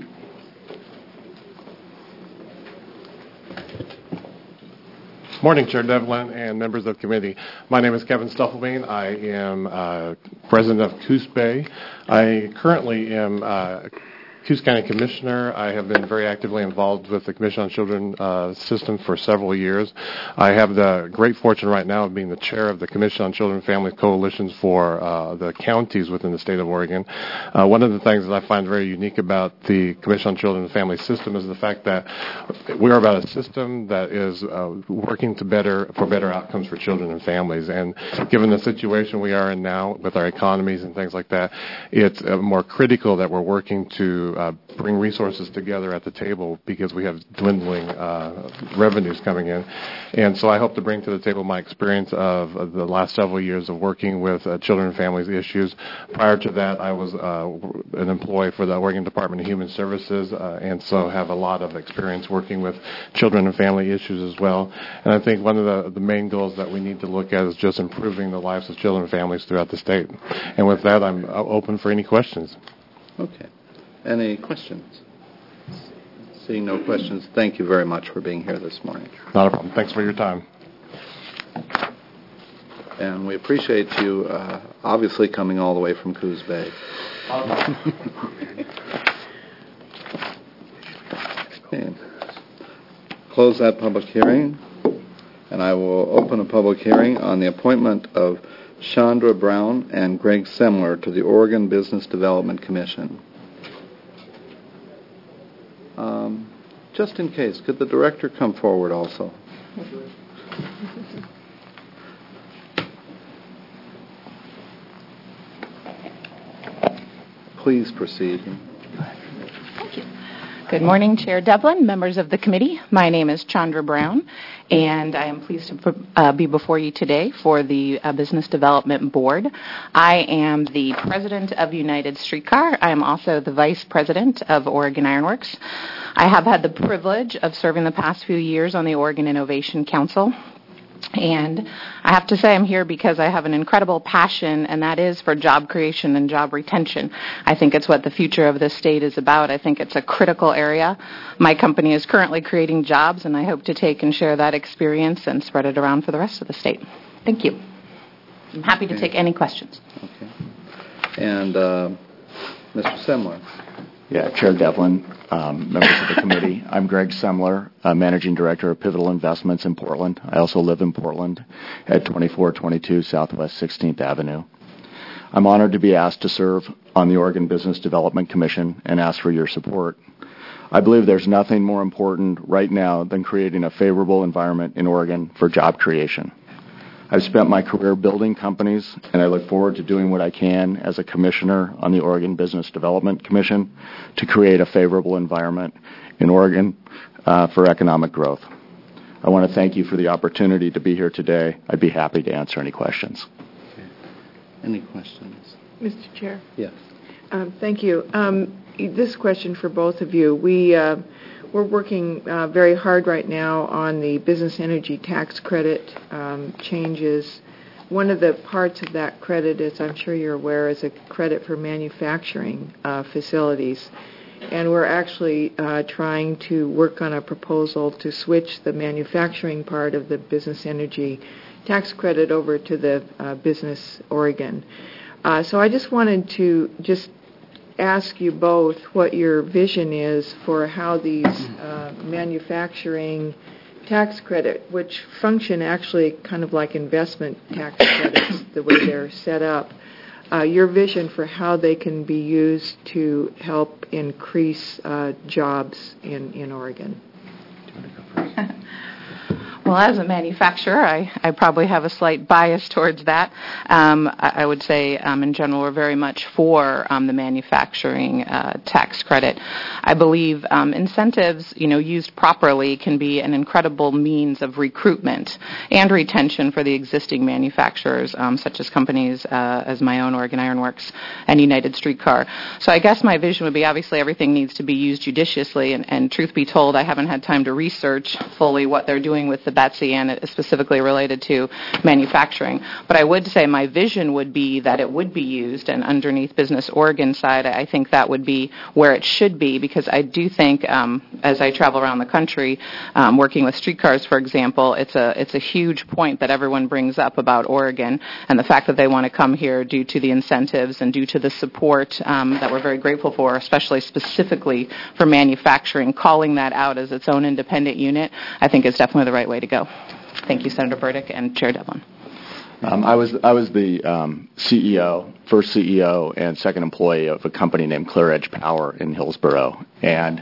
Morning, Chair Devlin and members of the committee. My name is Kevin Stufflebean. I am uh, president of Coos Bay. I currently am uh, Coos County Commissioner. I have been very actively involved with the Commission on Children uh, system for several years. I have the great fortune right now of being the chair of the Commission on Children and Family Coalitions for uh, the counties within the state of Oregon. Uh, one of the things that I find very unique about the Commission on Children and Family system is the fact that we are about a system that is uh, working to better for better outcomes for children and families. And given the situation we are in now with our economies and things like that, it's uh, more critical that we're working to uh, bring resources together at the table because we have dwindling uh, revenues coming in. And so I hope to bring to the table my experience of, of the last several years of working with uh, children and families issues. Prior to that, I was uh, an employee for the Oregon Department of Human Services, uh, and so have a lot of experience working with children and family issues as well. And I think one of the, the main goals that we need to look at is just improving the lives of children and families throughout the state. And with that, I'm open for any questions. Okay. Any questions? Seeing no questions, thank you very much for being here this morning. Not a problem. Thanks for your time. And we appreciate you uh, obviously coming all the way from Coos Bay. Okay. Close that public hearing, and I will open a public hearing on the appointment of Chandra Brown and Greg Semler to the Oregon Business Development Commission. Um, just in case, could the director come forward also? Please proceed. Thank you. Good morning, Chair Devlin, members of the committee. My name is Chandra Brown, and I am pleased to uh, be before you today for the uh, Business Development Board. I am the president of United Streetcar. I am also the vice president of Oregon Ironworks. I have had the privilege of serving the past few years on the Oregon Innovation Council. And I have to say I'm here because I have an incredible passion, and that is for job creation and job retention. I think it's what the future of this state is about. I think it's a critical area. My company is currently creating jobs, and I hope to take and share that experience and spread it around for the rest of the state. Thank you. I'm happy to take any questions. Okay. And uh, Mister Semler. Yeah, Chair Devlin, um, members of the committee. I'm Greg Semler, uh, Managing Director of Pivotal Investments in Portland. I also live in Portland at twenty-four twenty-two Southwest sixteenth Avenue. I'm honored to be asked to serve on the Oregon Business Development Commission and ask for your support. I believe there's nothing more important right now than creating a favorable environment in Oregon for job creation. I've spent my career building companies, and I look forward to doing what I can as a commissioner on the Oregon Business Development Commission to create a favorable environment in Oregon uh, for economic growth. I want to thank you for the opportunity to be here today. I'd be happy to answer any questions. Okay. Any questions? Mister Chair. Yes. Um, thank you. Um, this question for both of you. We, uh, we're working uh, very hard right now on the business energy tax credit um, changes. One of the parts of that credit, as I'm sure you're aware, is a credit for manufacturing uh, facilities. And we're actually uh, trying to work on a proposal to switch the manufacturing part of the business energy tax credit over to the uh, Business Oregon. Uh, so I just wanted to just ask you both what your vision is for how these uh, manufacturing tax credit, which function actually kind of like investment tax credits, the way they're set up, uh, your vision for how they can be used to help increase uh, jobs in, in Oregon. Well, as a manufacturer, I, I probably have a slight bias towards that. Um, I, I would say, um, in general, we're very much for um, the manufacturing uh, tax credit. I believe um, incentives, you know, used properly can be an incredible means of recruitment and retention for the existing manufacturers, um, such as companies uh, as my own Oregon Ironworks and United Streetcar. So I guess my vision would be obviously everything needs to be used judiciously, and, and truth be told, I haven't had time to research fully what they're doing with the Betsy and it is specifically related to manufacturing. But I would say my vision would be that it would be used, and underneath Business Oregon side, I think that would be where it should be, because I do think um, as I travel around the country um, working with streetcars, for example, it's a it's a huge point that everyone brings up about Oregon and the fact that they want to come here due to the incentives and due to the support um, that we're very grateful for, especially specifically for manufacturing. Calling that out as its own independent unit, I think is definitely the right way to go. Thank you, Senator Burdick and Chair Devlin. Um, I was I was the um, C E O, first C E O and second employee of a company named Clear Edge Power in Hillsboro, and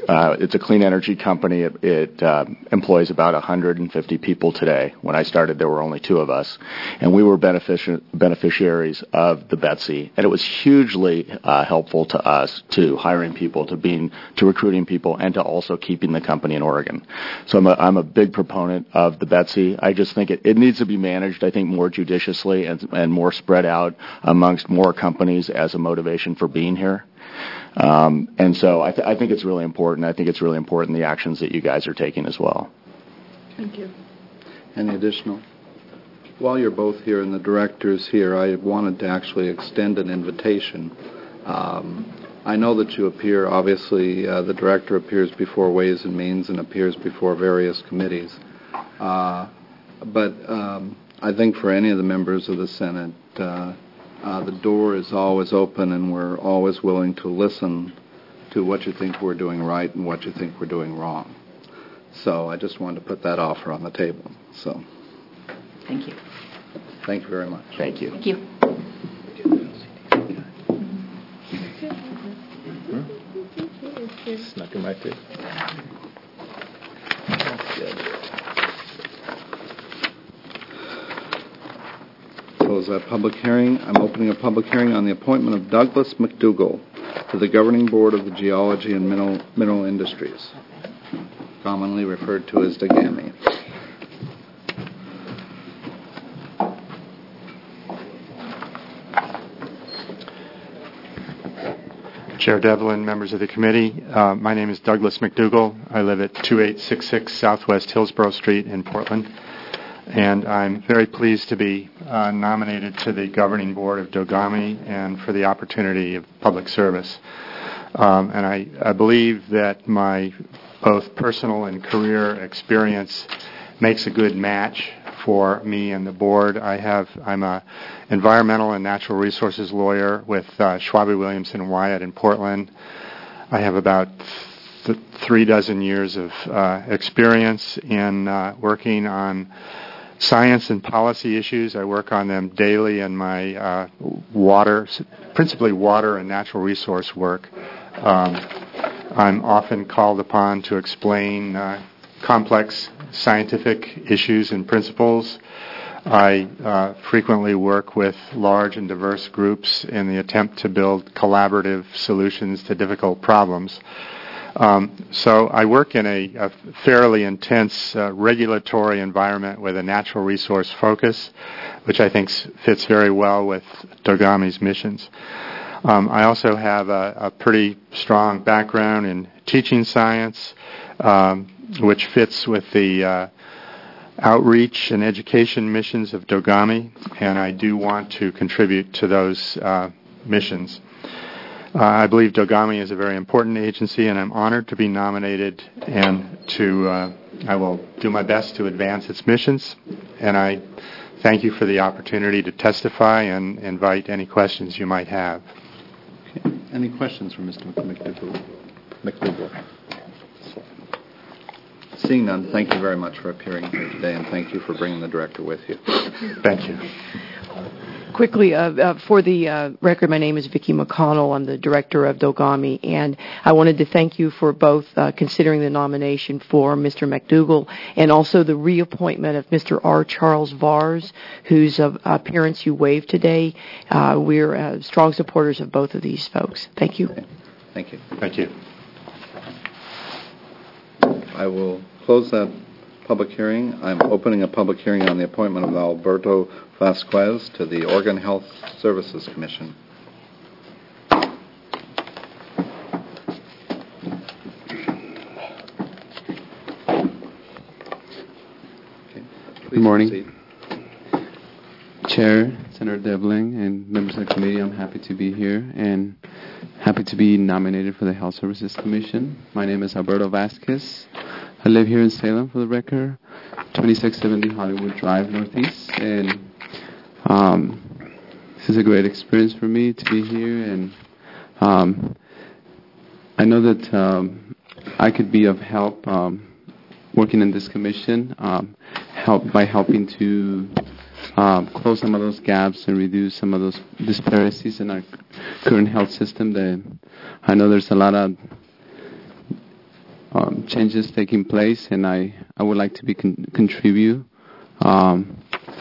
uh, it's a clean energy company. It, it uh, employs about one hundred fifty people today. When I started, there were only two of us, and we were benefici- beneficiaries of the Betsy. And it was hugely uh, helpful to us, to hiring people, to being, to recruiting people, and to also keeping the company in Oregon. So I'm a, I'm a big proponent of the Betsy. I just think it, it needs to be managed, I think, more judiciously and, and more spread out amongst more companies as a motivation for being here. Um, and so I, th- I think it's really important. I think it's really important the actions that you guys are taking as well. Thank you. Any additional? While you're both here and the director's here, I wanted to actually extend an invitation. Um, I know that you appear, obviously, uh, the director appears before Ways and Means and appears before various committees. Uh, but um, I think for any of the members of the Senate, uh, Uh, the door is always open, and we're always willing to listen to what you think we're doing right and what you think we're doing wrong. So I just wanted to put that offer on the table. So, Thank you. thank you very much. Thank you. Thank you. Snuck in my too. That's good. Close that public hearing. I'm opening a public hearing on the appointment of Douglas McDougall to the Governing Board of the Geology and Mineral, Mineral Industries, commonly referred to as DOGAMI. Chair Devlin, members of the committee, uh, my name is Douglas McDougall. I live at twenty-eight sixty-six Southwest Hillsborough Street in Portland. And I'm very pleased to be uh, nominated to the governing board of DOGAMI and for the opportunity of public service. Um, and I, I believe that my both personal and career experience makes a good match for me and the board. I have, I'm a environmental and natural resources lawyer with uh, Schwabe Williamson and Wyatt in Portland. I have about th- three dozen years of uh, experience in uh, working on science and policy issues. I work on them daily in my uh, water, principally water and natural resource work. Um, I'm often called upon to explain uh, complex scientific issues and principles. I uh, frequently work with large and diverse groups in the attempt to build collaborative solutions to difficult problems. Um, so I work in a, a fairly intense uh, regulatory environment with a natural resource focus, which I think s- fits very well with DOGAMI's missions. Um, I also have a, a pretty strong background in teaching science, um, which fits with the uh, outreach and education missions of DOGAMI, and I do want to contribute to those uh, missions. Uh, I believe DOGAMI is a very important agency, and I'm honored to be nominated and to, uh, I will do my best to advance its missions, and I thank you for the opportunity to testify and invite any questions you might have. Okay. Any questions for Mister McDougall? McDougall? Seeing none, thank you very much for appearing here today, and thank you for bringing the director with you. Thank you. Quickly, uh, uh, for the uh, record, my name is Vicki McConnell. I'm the director of DOGAMI, and I wanted to thank you for both uh, considering the nomination for Mister McDougall and also the reappointment of Mister R. Charles Vars, whose uh, appearance you waived today. Uh, we're uh, strong supporters of both of these folks. Thank you. Okay. Thank you. Thank you. I will close that public hearing. I'm opening a public hearing on the appointment of Alberto Vasquez to the Oregon Health Services Commission. Okay. Good morning. Proceed. Chair, Senator Devlin, and members of the committee, I'm happy to be here and happy to be nominated for the Health Services Commission. My name is Alberto Vasquez. I live here in Salem, for the record, twenty-six seventy Hollywood Drive, Northeast, and um, this is a great experience for me to be here, and um, I know that um, I could be of help um, working in this commission, um, help by helping to um, close some of those gaps and reduce some of those disparities in our current health system. That I know there's a lot of changes taking place, and I, I would like to be con- contribute um,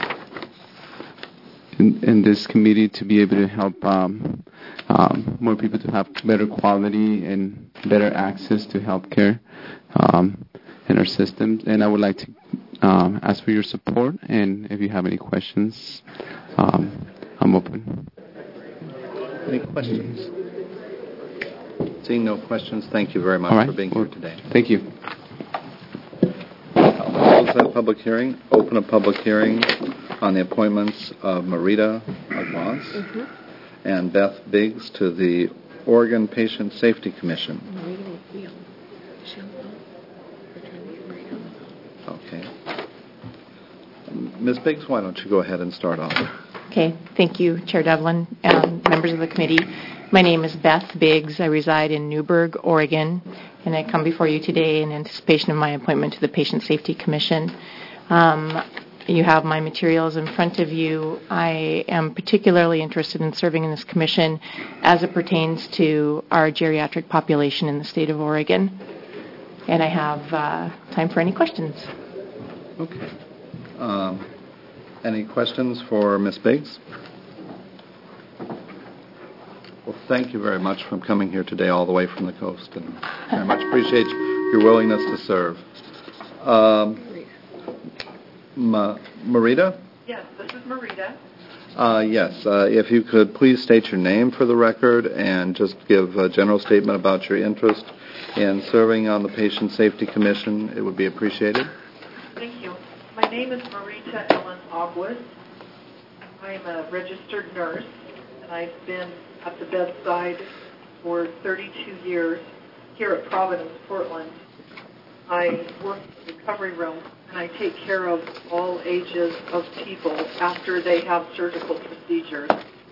in, in this committee to be able to help um, um, more people to have better quality and better access to health care um, in our systems. And I would like to um, ask for your support, and if you have any questions, um, I'm open. Any questions? Seeing no questions, thank you very much All right. for being Well, here today. Thank you. I'll close that public hearing. Open a public hearing on the appointments of Marita Aguas Mm-hmm. and Beth Biggs to the Oregon Patient Safety Commission. Okay. Miz Biggs, why don't you go ahead and start off? Okay, thank you, Chair Devlin, um, members of the committee. My name is Beth Biggs. I reside in Newberg, Oregon, and I come before you today in anticipation of my appointment to the Patient Safety Commission. Um, you have my materials in front of you. I am particularly interested in serving in this commission as it pertains to our geriatric population in the state of Oregon. And I have uh, time for any questions. Okay. Um, any questions for Miz Biggs? Well, thank you very much for coming here today all the way from the coast, and very much appreciate your willingness to serve. Um, Ma- Marita? Yes, this is Marita. Uh, yes, uh, if you could please state your name for the record and just give a general statement about your interest in serving on the Patient Safety Commission, it would be appreciated. Thank you. My name is Marita Ellen Aguas. I am a registered nurse, and I've been at the bedside for thirty-two years here at Providence, Portland. I work in the recovery room, and I take care of all ages of people after they have surgical procedures.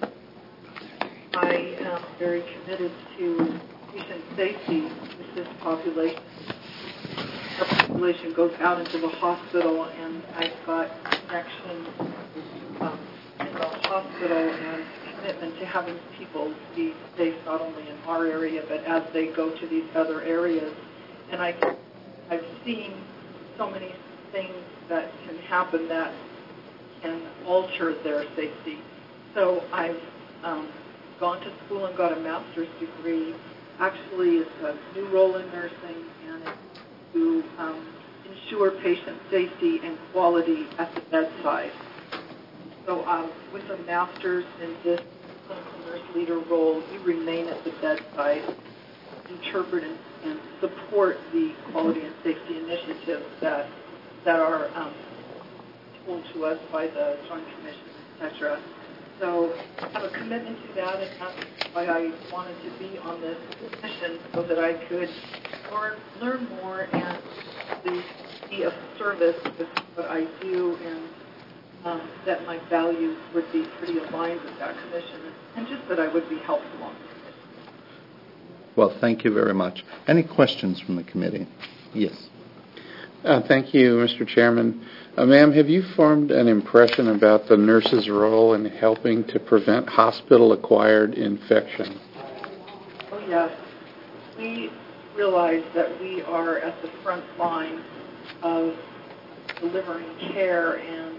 I am very committed to patient safety with this population. Our population goes out into the hospital, and I've got connections um, in the hospital and commitment to having people be safe not only in our area but as they go to these other areas. And I, I've seen so many things that can happen that can alter their safety. So I've um, gone to school and got a master's degree. Actually, it's a new role in nursing, and it's to um, ensure patient safety and quality at the bedside. So um, with a master's in this clinical nurse leader role, you remain at the bedside, interpret and, and support the quality and safety initiatives that that are um, told to us by the Joint Commission, et cetera. So I have a commitment to that, and that's why I wanted to be on this mission, so that I could learn, learn more and be of service with what I do, and um, that my values would be pretty aligned with that commission, and just that I would be helpful on the commission. Well, thank you very much. Any questions from the committee? Yes. Uh, thank you, Mister Chairman. Uh, ma'am, have you formed an impression about the nurse's role in helping to prevent hospital-acquired infection? Oh, yes. We realize that we are at the front line of delivering care, and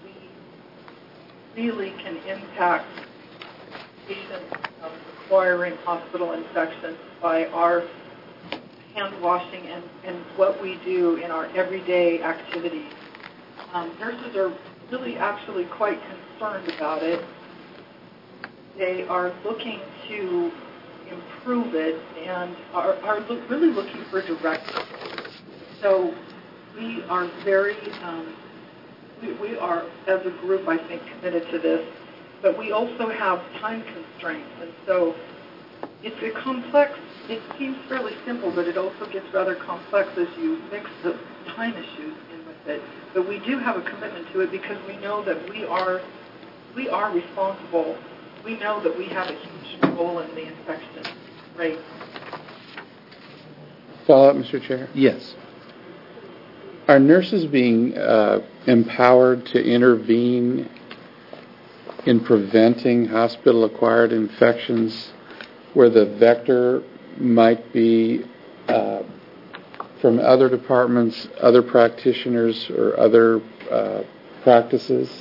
we really can impact patients um, acquiring hospital infections by our hand washing and, and what we do in our everyday activities. Um, nurses are really actually quite concerned about it. They are looking to improve it and are, are look, really looking for direction. So we are very, um, we, we are, as a group, I think, committed to this, but we also have time constraints. And so it's a complex, it seems fairly simple, but it also gets rather complex as you mix the time issues in with it. But we do have a commitment to it because we know that we are, we are responsible. We know that we have a huge role in the infection rate. Follow up, Mister Chair? Yes. Are nurses being uh, empowered to intervene in preventing hospital-acquired infections where the vector might be uh, from other departments, other practitioners, or other uh, practices?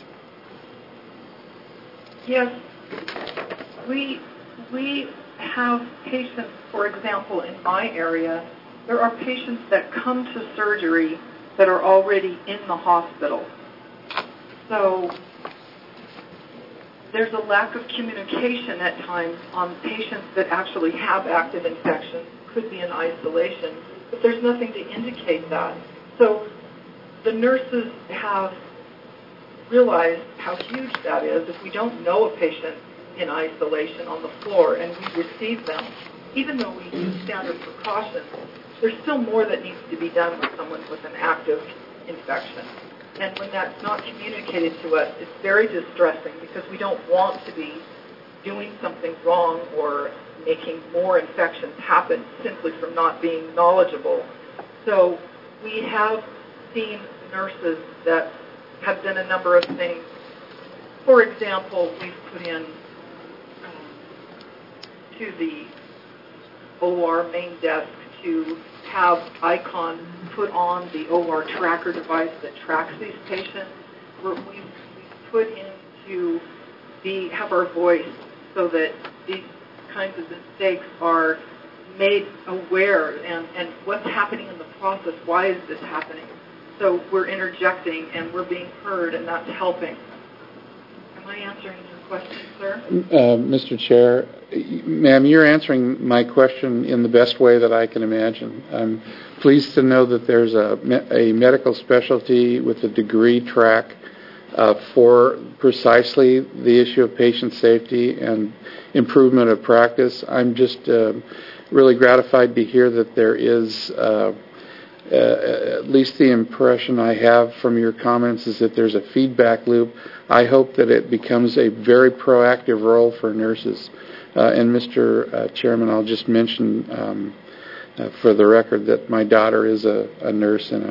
Yes. We, we have patients, for example, in my area, there are patients that come to surgery that are already in the hospital. So there's a lack of communication at times on patients that actually have active infections, could be in isolation, but there's nothing to indicate that. So the nurses have realized how huge that is. If we don't know a patient in isolation on the floor and we receive them, even though we use standard precautions, there's still more that needs to be done with someone with an active infection. And when that's not communicated to us, it's very distressing because we don't want to be doing something wrong or making more infections happen simply from not being knowledgeable. So we have seen nurses that have done a number of things. For example, we've put in um, to the O R main desk to have ICON put on the O R tracker device that tracks these patients. We're, we've, we've put in to be, have our voice so that these kinds of mistakes are made aware and, and what's happening in the process, why is this happening? So we're interjecting and we're being heard, and that's helping. Am I answering your question, sir? Uh, Mister Chair, ma'am, you're answering my question in the best way that I can imagine. I'm pleased to know that there's a, a medical specialty with a degree track uh, for precisely the issue of patient safety and improvement of practice. I'm just uh, really gratified to hear that there is uh, Uh, at least the impression I have from your comments is that there's a feedback loop. I hope that it becomes a very proactive role for nurses. Uh, and Mister Uh, Chairman, I'll just mention um, uh, for the record that my daughter is a, a nurse in, a,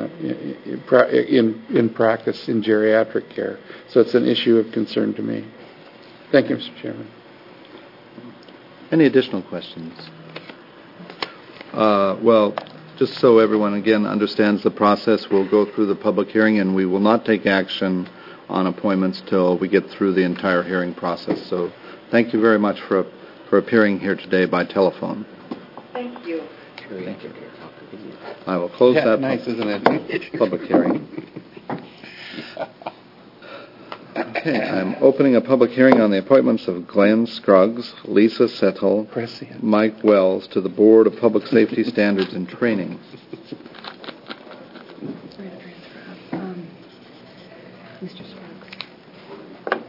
in, in practice in geriatric care. So it's an issue of concern to me. Thank you, Mister Chairman. Any additional questions? Uh, well, just so everyone, again, understands the process, we'll go through the public hearing, and we will not take action on appointments till we get through the entire hearing process. So thank you very much for for appearing here today by telephone. Thank you. Thank you. I will close yeah, that nice, pub- isn't it? public hearing. Okay, I'm opening a public hearing on the appointments of Glenn Scruggs, Lisa Settle, Prescient. Mike Wells to the Board of Public Safety Standards and Training. Um, Mister Scruggs.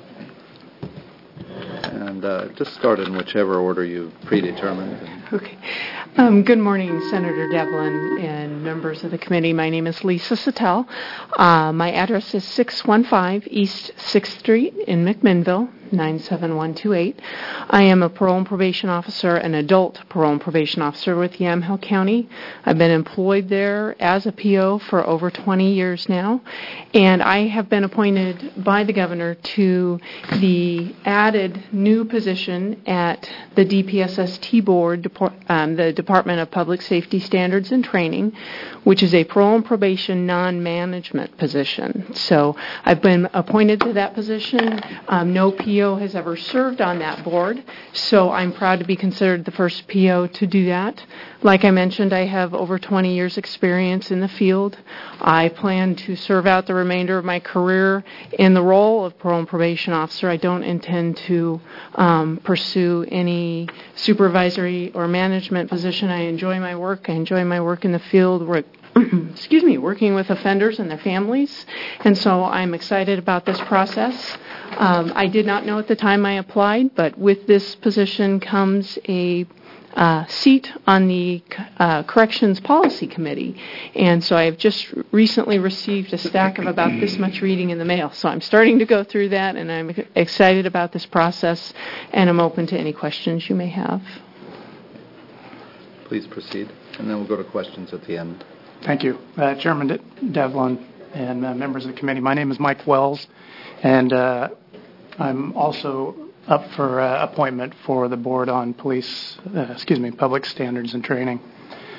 And uh, just start in whichever order you've predetermined. Okay. Um, good morning, Senator Devlin and members of the committee. My name is Lisa Sattel. Uh, my address is six one five East sixth Street in McMinnville, nine seven one two eight. I am a parole and probation officer, an adult parole and probation officer with Yamhill County. I've been employed there as a P O for over twenty years now, and I have been appointed by the governor to the added new position at the D P S S T board, um, the Department of Public Safety Standards and Training, which is a parole and probation non-management position. So I've been appointed to that position. Um, no P O has ever served on that board, so I'm proud to be considered the first P O to do that. Like I mentioned, I have over twenty years experience in the field. I plan to serve out the remainder of my career in the role of parole and probation officer. I don't intend to um, pursue any supervisory or management position. I enjoy my work. I enjoy my work in the field, work, excuse me, working with offenders and their families, and so I'm excited about this process. Um, I did not know at the time I applied, but with this position comes a Uh, seat on the uh, Corrections Policy Committee. And so I have just recently received a stack of about this much reading in the mail. So I'm starting to go through that, and I'm excited about this process, and I'm open to any questions you may have. Please proceed, and then we'll go to questions at the end. Thank you. Uh, Chairman De- Devlin and uh, members of the committee, my name is Mike Wells, and uh, I'm also up for uh, appointment for the Board on Police, uh, excuse me, Public Standards and Training.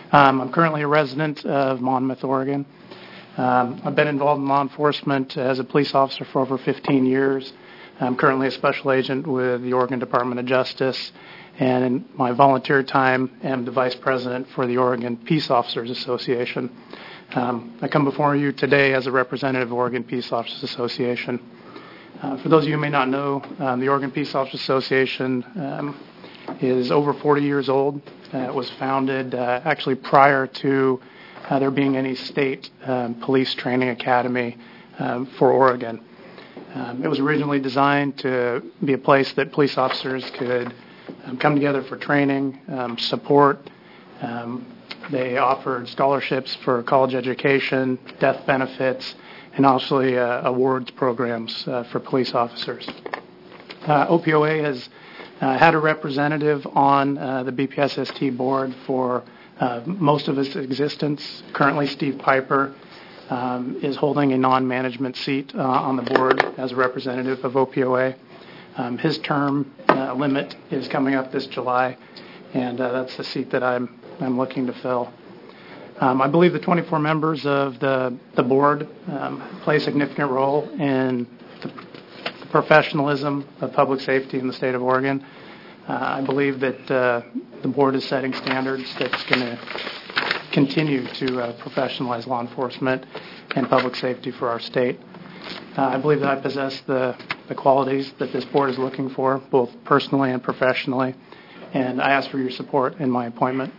Um, I'm currently a resident of Monmouth, Oregon. Um, I've been involved in law enforcement as a police officer for over fifteen years. I'm currently a special agent with the Oregon Department of Justice, and in my volunteer time, am the vice president for the Oregon Peace Officers Association. Um, I come before you today as a representative of Oregon Peace Officers Association. Uh, for those of you who may not know, um, the Oregon Peace Officers Association um, is over forty years old. Uh, it was founded uh, actually prior to uh, there being any state um, police training academy um, for Oregon. Um, it was originally designed to be a place that police officers could um, come together for training, um, support. Um, they offered scholarships for college education, death benefits, and also uh, awards programs uh, for police officers. Uh, O P O A has uh, had a representative on uh, the B P S S T board for uh, most of its existence. Currently, Steve Piper Um, is holding a non-management seat uh, on the board as a representative of O P O A. Um, his term uh, limit is coming up this July, and uh, that's the seat that I'm I'm looking to fill. Um, I believe the twenty-four members of the the board um, play a significant role in the, the professionalism of public safety in the state of Oregon. Uh, I believe that uh, the board is setting standards that's going to continue to uh, professionalize law enforcement and public safety for our state. Uh, I believe that I possess the, the qualities that this board is looking for, both personally and professionally, and I ask for your support in my appointment.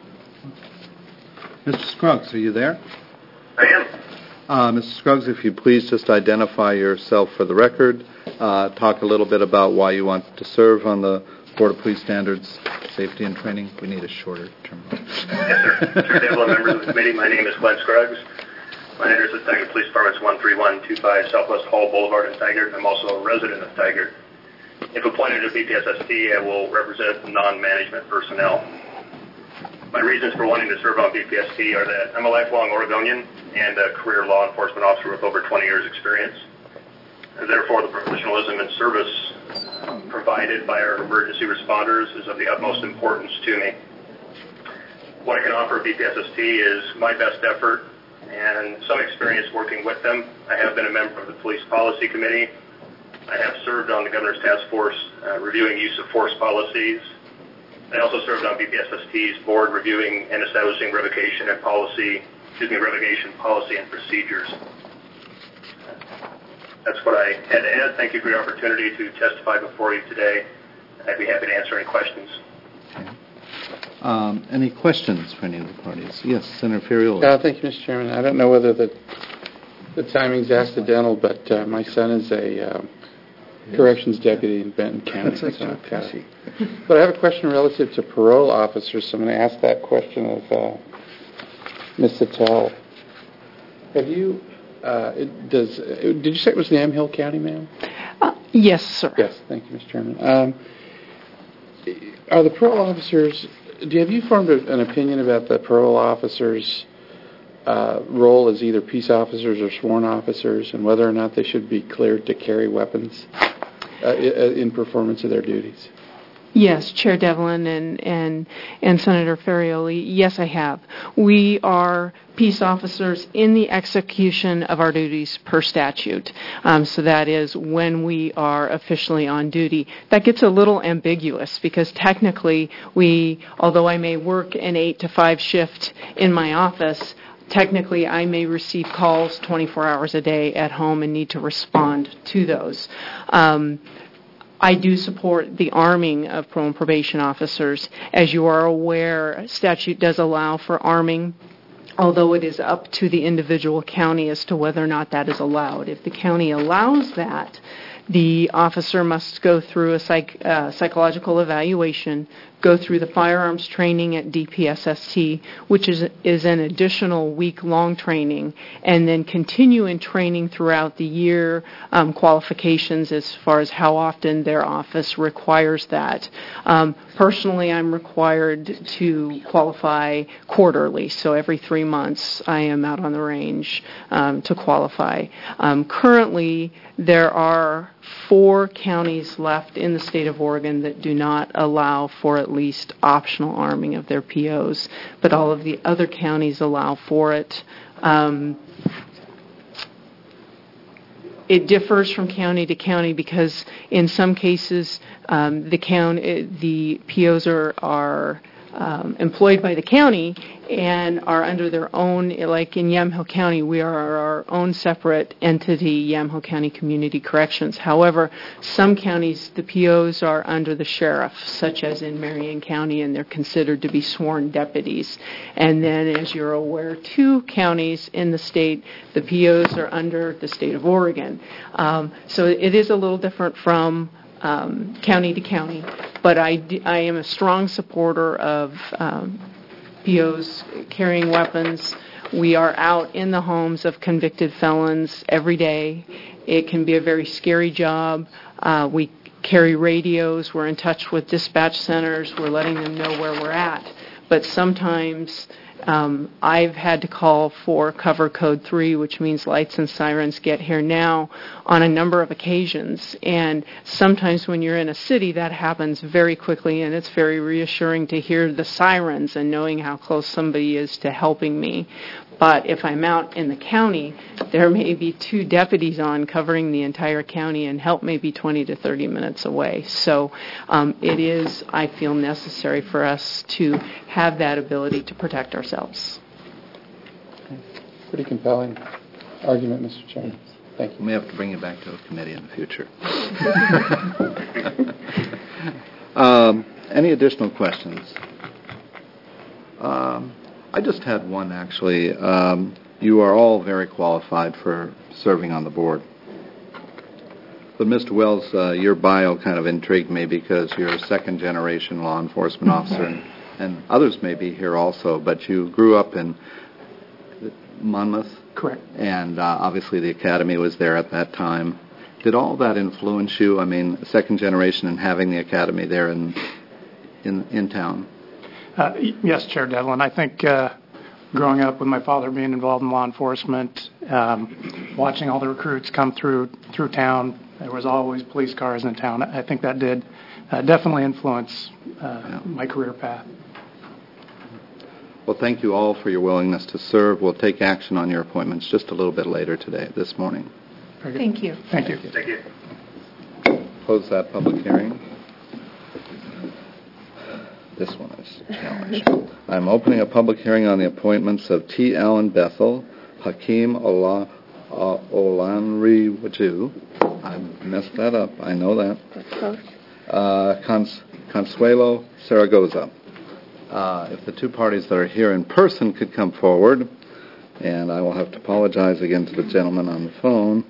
Mister Scruggs, are you there? I am. Uh, Mister Scruggs, if you please just identify yourself for the record, uh, talk a little bit about why you want to serve on the Board of Police Standards, Safety and Training. We need a shorter term. Yes, sir. Chair Devlin, members of the committee, my name is Glenn Scruggs. My address is Tigard Police Department, one three one two five Southwest Hall Boulevard in Tigard. I'm also a resident of Tigard. If appointed to B P S S T, I will represent non-management personnel. My reasons for wanting to serve on B P S T are that I'm a lifelong Oregonian and a career law enforcement officer with over twenty years experience. And therefore, the professionalism and service provided by our emergency responders is of the utmost importance to me. What I can offer B P S S T is my best effort and some experience working with them. I have been a member of the Police Policy Committee. I have served on the Governor's Task Force uh, reviewing use of force policies. I also served on B P S S T's board reviewing and establishing revocation and policy, excuse me, revocation policy and procedures. That's what I had to add. Thank you for the opportunity to testify before you today. I'd be happy to answer any questions. Um, any questions for any of the parties? Yes, Senator Ferrioli. Uh, thank you, Mister Chairman. I don't know whether the the timing's accidental, but uh, my son is a uh, corrections deputy in Benton County. That's so actually I've got it. But I have a question relative to parole officers, so I'm going to ask that question of uh, Miz Sattel. Have you... Uh, it does uh, did you say it was the Yamhill County, ma'am? Uh, yes, sir. Yes, thank you, Mister Chairman. Um, are the parole officers? Do you, have you formed a, an opinion about the parole officers' uh, role as either peace officers or sworn officers, and whether or not they should be cleared to carry weapons uh, in performance of their duties? Yes, Chair Devlin and, and, and Senator Ferrioli, yes, I have. We are peace officers in the execution of our duties per statute. Um, so that is when we are officially on duty. That gets a little ambiguous because technically we, although I may work an eight to five shift in my office, technically I may receive calls twenty-four hours a day at home and need to respond to those. Um, I do support the arming of parole and probation officers. As you are aware, statute does allow for arming, although it is up to the individual county as to whether or not that is allowed. If the county allows that, the officer must go through a psych, uh, psychological evaluation, go through the firearms training at D P S S T, which is is an additional week-long training, and then continue in training throughout the year, um, qualifications as far as how often their office requires that. Um, personally, I'm required to qualify quarterly, so every three months I am out on the range um, to qualify. Um, currently, there are four counties left in the state of Oregon that do not allow for at least optional arming of their P Os, but all of the other counties allow for it. Um, It differs from county to county because in some cases um, the county, the P Os are, are um, employed by the county and are under their own, like in Yamhill County, we are our own separate entity, Yamhill County Community Corrections. However, some counties, the P Os are under the sheriff, such as in Marion County, and they're considered to be sworn deputies. And then, as you're aware, two counties in the state, the P Os are under the state of Oregon. Um, so it is a little different from um, county to county, but I, d- I am a strong supporter of um, P Os carrying weapons. We are out in the homes of convicted felons every day. It can be a very scary job. Uh, we carry radios. We're in touch with dispatch centers. We're letting them know where we're at. But sometimes um, I've had to call for cover code three, which means lights and sirens get here now, on a number of occasions. And sometimes when you're in a city, that happens very quickly, and it's very reassuring to hear the sirens and knowing how close somebody is to helping me. But if I'm out in the county, there may be two deputies on covering the entire county, and help may be twenty to thirty minutes away. So um, it is, I feel, necessary for us to have that ability to protect ourselves. Pretty compelling argument, Mister Chairman. Thank you. We may have to bring you back to a committee in the future. um, any additional questions? Um, I just had one, actually. Um, you are all very qualified for serving on the board. But, Mister Wells, uh, your bio kind of intrigued me because you're a second-generation law enforcement officer, and, and others may be here also, but you grew up in Monmouth. Correct. And uh, obviously the academy was there at that time. Did all that influence you? I mean, second generation and having the academy there in in, in town? Uh, yes, Chair Devlin. I think uh, growing up with my father being involved in law enforcement, um, watching all the recruits come through through town, there was always police cars in town. I think that did uh, definitely influence uh, yeah. my career path. Well, thank you all for your willingness to serve. We'll take action on your appointments just a little bit later today, this morning. Thank you. Thank you. Thank you. Close that public hearing. This one is challenged. I'm opening a public hearing on the appointments of T. Allen Bethel, Hakeem Ola, uh, Olanriwaju. I messed that up. I know that. That's close. Uh, Cons- Consuelo Zaragoza. Uh, if the two parties that are here in person could come forward, and I will have to apologize again to the gentleman on the phone.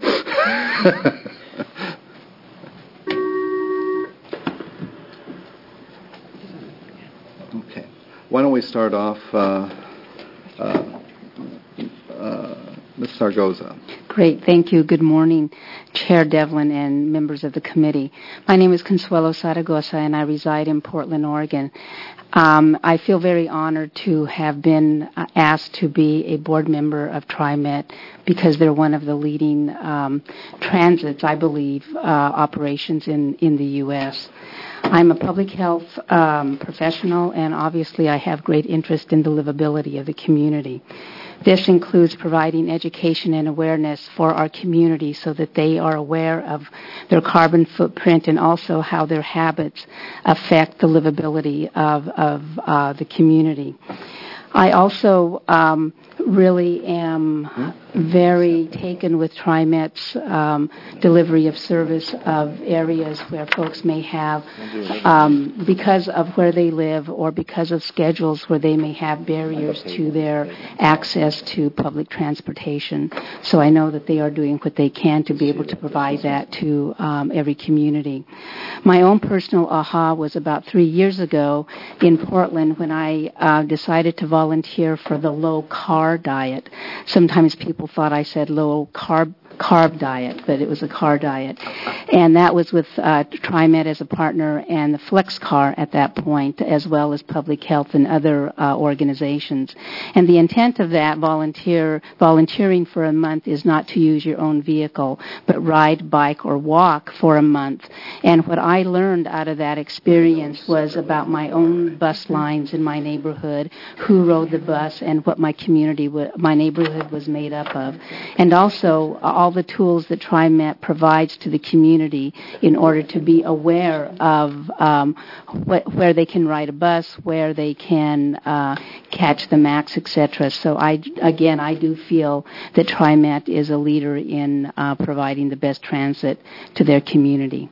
Okay. Why don't we start off, uh, uh, uh, Miz Zaragoza. Great. Thank you. Good morning, Chair Devlin and members of the committee. My name is Consuelo Zaragoza, and I reside in Portland, Oregon. Um, I feel very honored to have been uh, asked to be a board member of TriMet because they're one of the leading um, transits, I believe, uh, operations in, in the U S I'm a public health um, professional, and obviously I have great interest in the livability of the community. This includes providing education and awareness for our community so that they are aware of their carbon footprint and also how their habits affect the livability of, of uh, the community. I also um, really am very taken with TriMet's um, delivery of service of areas where folks may have, um, because of where they live or because of schedules where they may have barriers to their access to public transportation. So I know that they are doing what they can to be able to provide that to um, every community. My own personal aha was about three years ago in Portland when I uh, decided to volunteer for the low-carb diet. Sometimes people thought I said low-carb carb diet, but it was a car diet. And that was with uh, TriMet as a partner and the Flex Car at that point, as well as Public Health and other uh, organizations. And the intent of that volunteer volunteering for a month is not to use your own vehicle, but ride, bike, or walk for a month. And what I learned out of that experience was about my own bus lines in my neighborhood, who rode the bus, and what my community, w- my neighborhood was made up of. And also all the tools that TriMet provides to the community in order to be aware of um, wh- where they can ride a bus, where they can uh, catch the MAX, et cetera. So I, again, I do feel that TriMet is a leader in uh, providing the best transit to their community.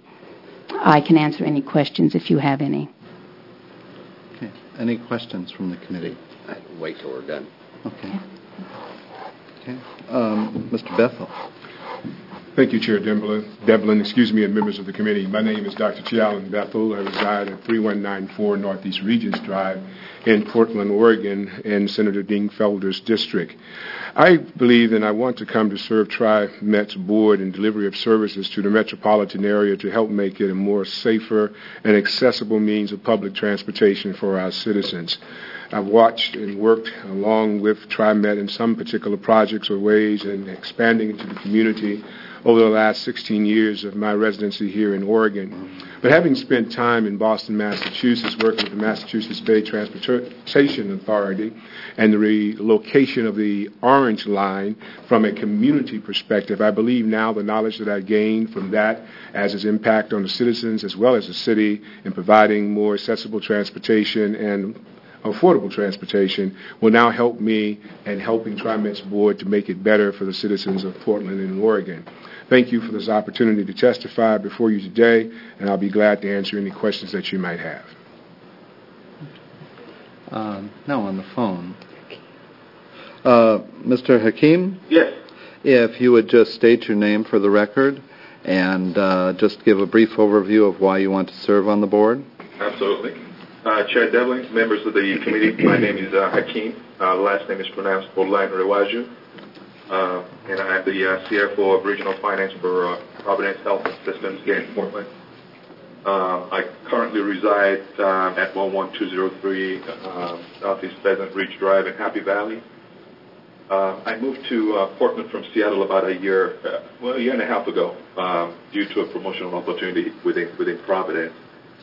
I can answer any questions if you have any. Okay. Any questions from the committee? I'd wait till we're done. Okay. Okay. Um, Mister Bethel. Thank you, Chair Devlin, Devlin, excuse me, and members of the committee. My name is Doctor Chialan Bethel. I reside at thirty-one ninety-four Northeast Regents Drive in Portland, Oregon, in Senator Dingfelder's district. I believe and I want to come to serve TriMet's board in delivery of services to the metropolitan area to help make it a more safer and accessible means of public transportation for our citizens. I've watched and worked along with TriMet in some particular projects or ways in expanding into the community over the last sixteen years of my residency here in Oregon. But having spent time in Boston, Massachusetts, working with the Massachusetts Bay Transportation Authority and the relocation of the Orange Line from a community perspective, I believe now the knowledge that I gained from that as its impact on the citizens as well as the city in providing more accessible transportation and affordable transportation will now help me in helping TriMet's board to make it better for the citizens of Portland and Oregon. Thank you for this opportunity to testify before you today, and I'll be glad to answer any questions that you might have. Um, now on the phone. Uh, Mister Hakeem? Yes. If you would just state your name for the record and uh, just give a brief overview of why you want to serve on the board. Absolutely. Uh, Chair Devlin, members of the committee, my name is uh, Hakeem. Uh, the last name is pronounced Olain Rewaju. Uh, and I'm the uh, C F O of Regional Finance for uh, Providence Health and Systems here in Portland. Uh, I currently reside um, at one one two zero three uh, Southeast Pheasant Ridge Drive in Happy Valley. Uh, I moved to uh, Portland from Seattle about a year, uh, well, a year and a half ago, um, due to a promotional opportunity within within Providence.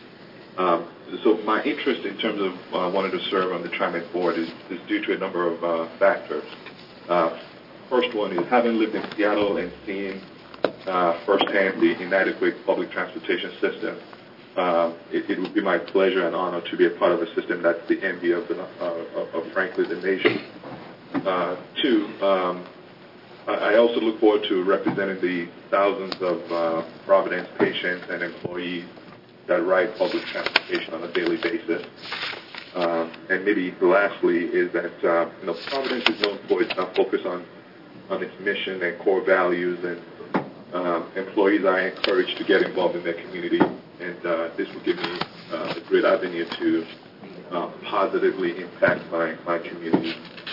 Um, so my interest in terms of uh, wanting to serve on the TriMet board is, is due to a number of uh, factors. Uh, first one is having lived in Seattle and seeing uh, firsthand the inadequate public transportation system. Uh, it, it would be my pleasure and honor to be a part of a system that's the envy of, the, uh, of, of frankly, the nation. Uh, two, um, I also look forward to representing the thousands of uh, Providence patients and employees that ride public transportation on a daily basis. Uh, and maybe lastly is that uh, you know, Providence is known for its uh, focus on, on its mission and core values, and uh, employees are encouraged to get involved in their community, and uh, this will give me uh, a great avenue to uh, positively impact my, my community.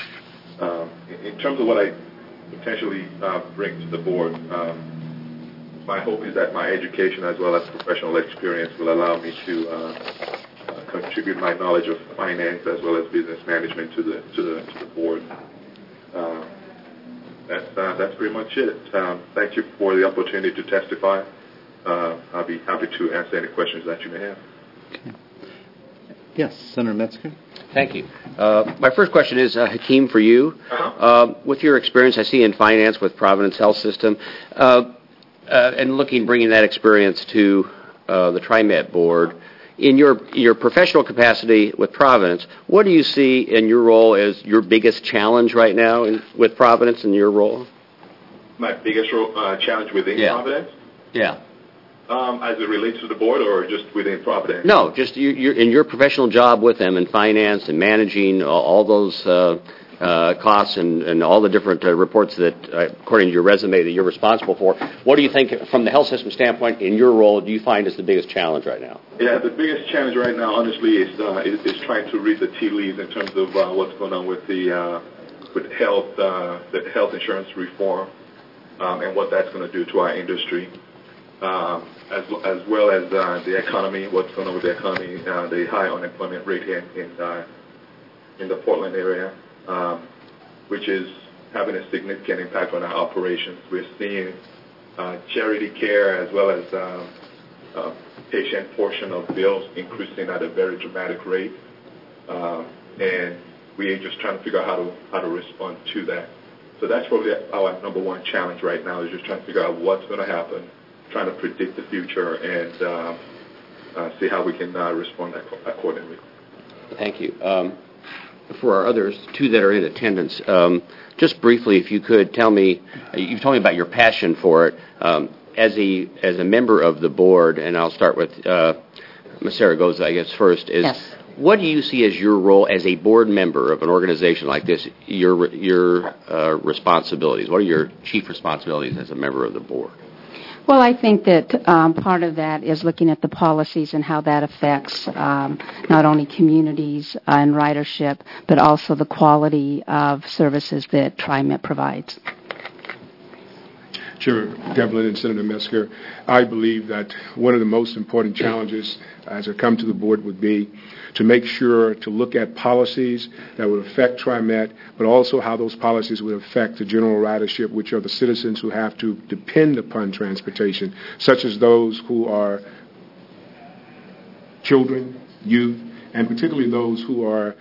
Um, in, in terms of what I potentially uh, bring to the board, um, my hope is that my education as well as professional experience will allow me to uh, uh, contribute my knowledge of finance as well as business management to the to the, to the board. Uh, that's uh, that's pretty much it. Um, thank you for the opportunity to testify. Uh, I'll be happy to answer any questions that you may have. Okay. Yes, Senator Metzger. Thank you. Uh, my first question is, uh, Hakeem, for you. Uh-huh. Uh, with your experience, I see in finance with Providence Health System, uh, uh, and looking, bringing that experience to uh, the TriMet board, in your your professional capacity with Providence, what do you see in your role as your biggest challenge right now in, with Providence and your role? My biggest role, uh, challenge within Yeah. Providence? Yeah. Um, as it relates to the board or just within Providence? No, just you, you're in your professional job with them in finance and managing all, all those uh, uh, costs and, and all the different uh, reports that, uh, according to your resume, that you're responsible for. What do you think, from the health system standpoint, in your role, do you find is the biggest challenge right now? Yeah, the biggest challenge right now, honestly, is uh, is, is trying to read the tea leaves in terms of uh, what's going on with the uh, with health uh, the health insurance reform. um, and what that's going to do to our industry, um, as, as well as uh, the economy, what's going on with the economy, uh, the high unemployment rate in, in, uh, in the Portland area, um, which is having a significant impact on our operations. We're seeing uh, charity care as well as uh, uh, patient portion of bills increasing at a very dramatic rate, uh, and we're just trying to figure out how to how to respond to that. So that's probably our number one challenge right now, is just trying to figure out what's going to happen, trying to predict the future, and uh, uh, see how we can uh, respond accordingly. Thank you. Um, for our others, two that are in attendance, um, just briefly, if you could tell me, you've told me about your passion for it. Um, as a as a member of the board, and I'll start with uh, Miz Zaragoza, I guess, first, is yes. What do you see as your role as a board member of an organization like this, your your uh, responsibilities? What are your chief responsibilities as a member of the board? Well, I think that um, part of that is looking at the policies and how that affects um, not only communities uh, and ridership, but also the quality of services that TriMet provides. Chair Devlin and Senator Metzger, I believe that one of the most important challenges as I come to the board would be to make sure to look at policies that would affect TriMet, but also how those policies would affect the general ridership, which are the citizens who have to depend upon transportation, such as those who are children, youth, and particularly those who are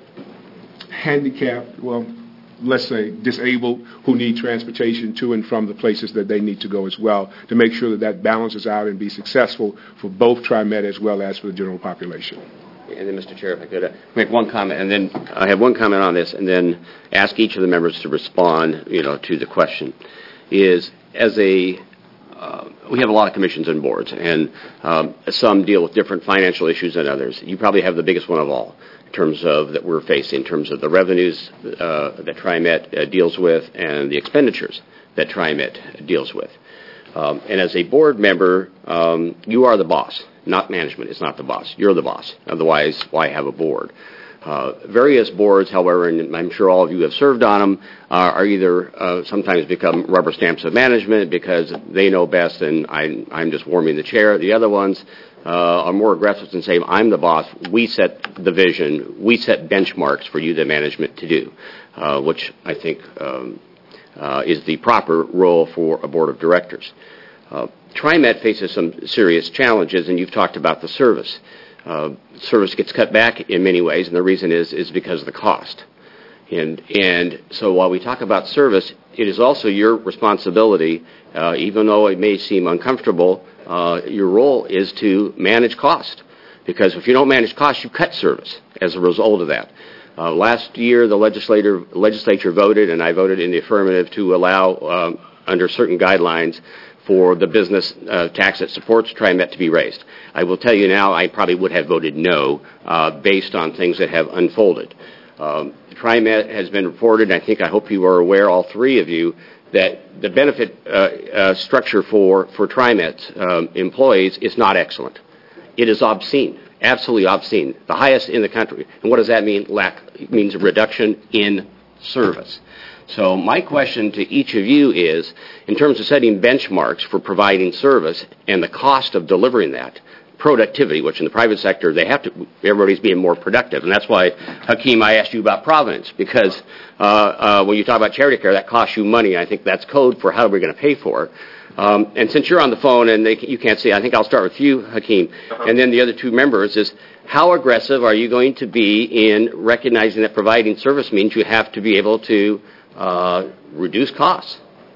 handicapped, well, let's say disabled, who need transportation to and from the places that they need to go as well, to make sure that that balances out and be successful for both TriMet as well as for the general population. And then, Mister Chair, if I could uh, make one comment, and then I have one comment on this, and then ask each of the members to respond, you know, to the question. Is as a uh, we have a lot of commissions and boards, and um, some deal with different financial issues than others. You probably have the biggest one of all, in terms of that we're facing, in terms of the revenues uh, that TriMet uh, deals with, and the expenditures that TriMet deals with. Um, and as a board member, um, you are the boss. Not management is not the boss. You're the boss. Otherwise, why have a board? Uh, various boards, however, and I'm sure all of you have served on them, uh, are either uh, sometimes become rubber stamps of management because they know best and I, I'm just warming the chair. The other ones uh, are more aggressive and say, I'm the boss. We set the vision. We set benchmarks for you, the management, to do, uh, which I think um, uh, is the proper role for a board of directors. Uh, TriMet faces some serious challenges, and you've talked about the service. Uh, service gets cut back in many ways, and the reason is is because of the cost. And and so while we talk about service, it is also your responsibility, uh, even though it may seem uncomfortable, uh, your role is to manage cost. Because if you don't manage cost, you cut service as a result of that. Uh, last year, the legislature, legislature voted, and I voted in the affirmative, to allow, um, under certain guidelines, for the business uh, tax that supports TriMet to be raised. I will tell you now, I probably would have voted no uh, based on things that have unfolded. Um, TriMet has been reported, and I think, I hope you are aware, all three of you, that the benefit uh, uh, structure for, for TriMet um, employees is not excellent. It is obscene, absolutely obscene, the highest in the country. And what does that mean? Lack, it means a reduction in service. So my question to each of you is, in terms of setting benchmarks for providing service and the cost of delivering that, productivity, which in the private sector, they have to, everybody's being more productive. And that's why, Hakeem, I asked you about Providence, because uh, uh, when you talk about charity care, that costs you money. I think that's code for how we're going to pay for it. Um, and since you're on the phone and they, you can't see, I think I'll start with you, Hakeem, uh-huh. and then the other two members is, how aggressive are you going to be in recognizing that providing service means you have to be able to Uh, reduce costs?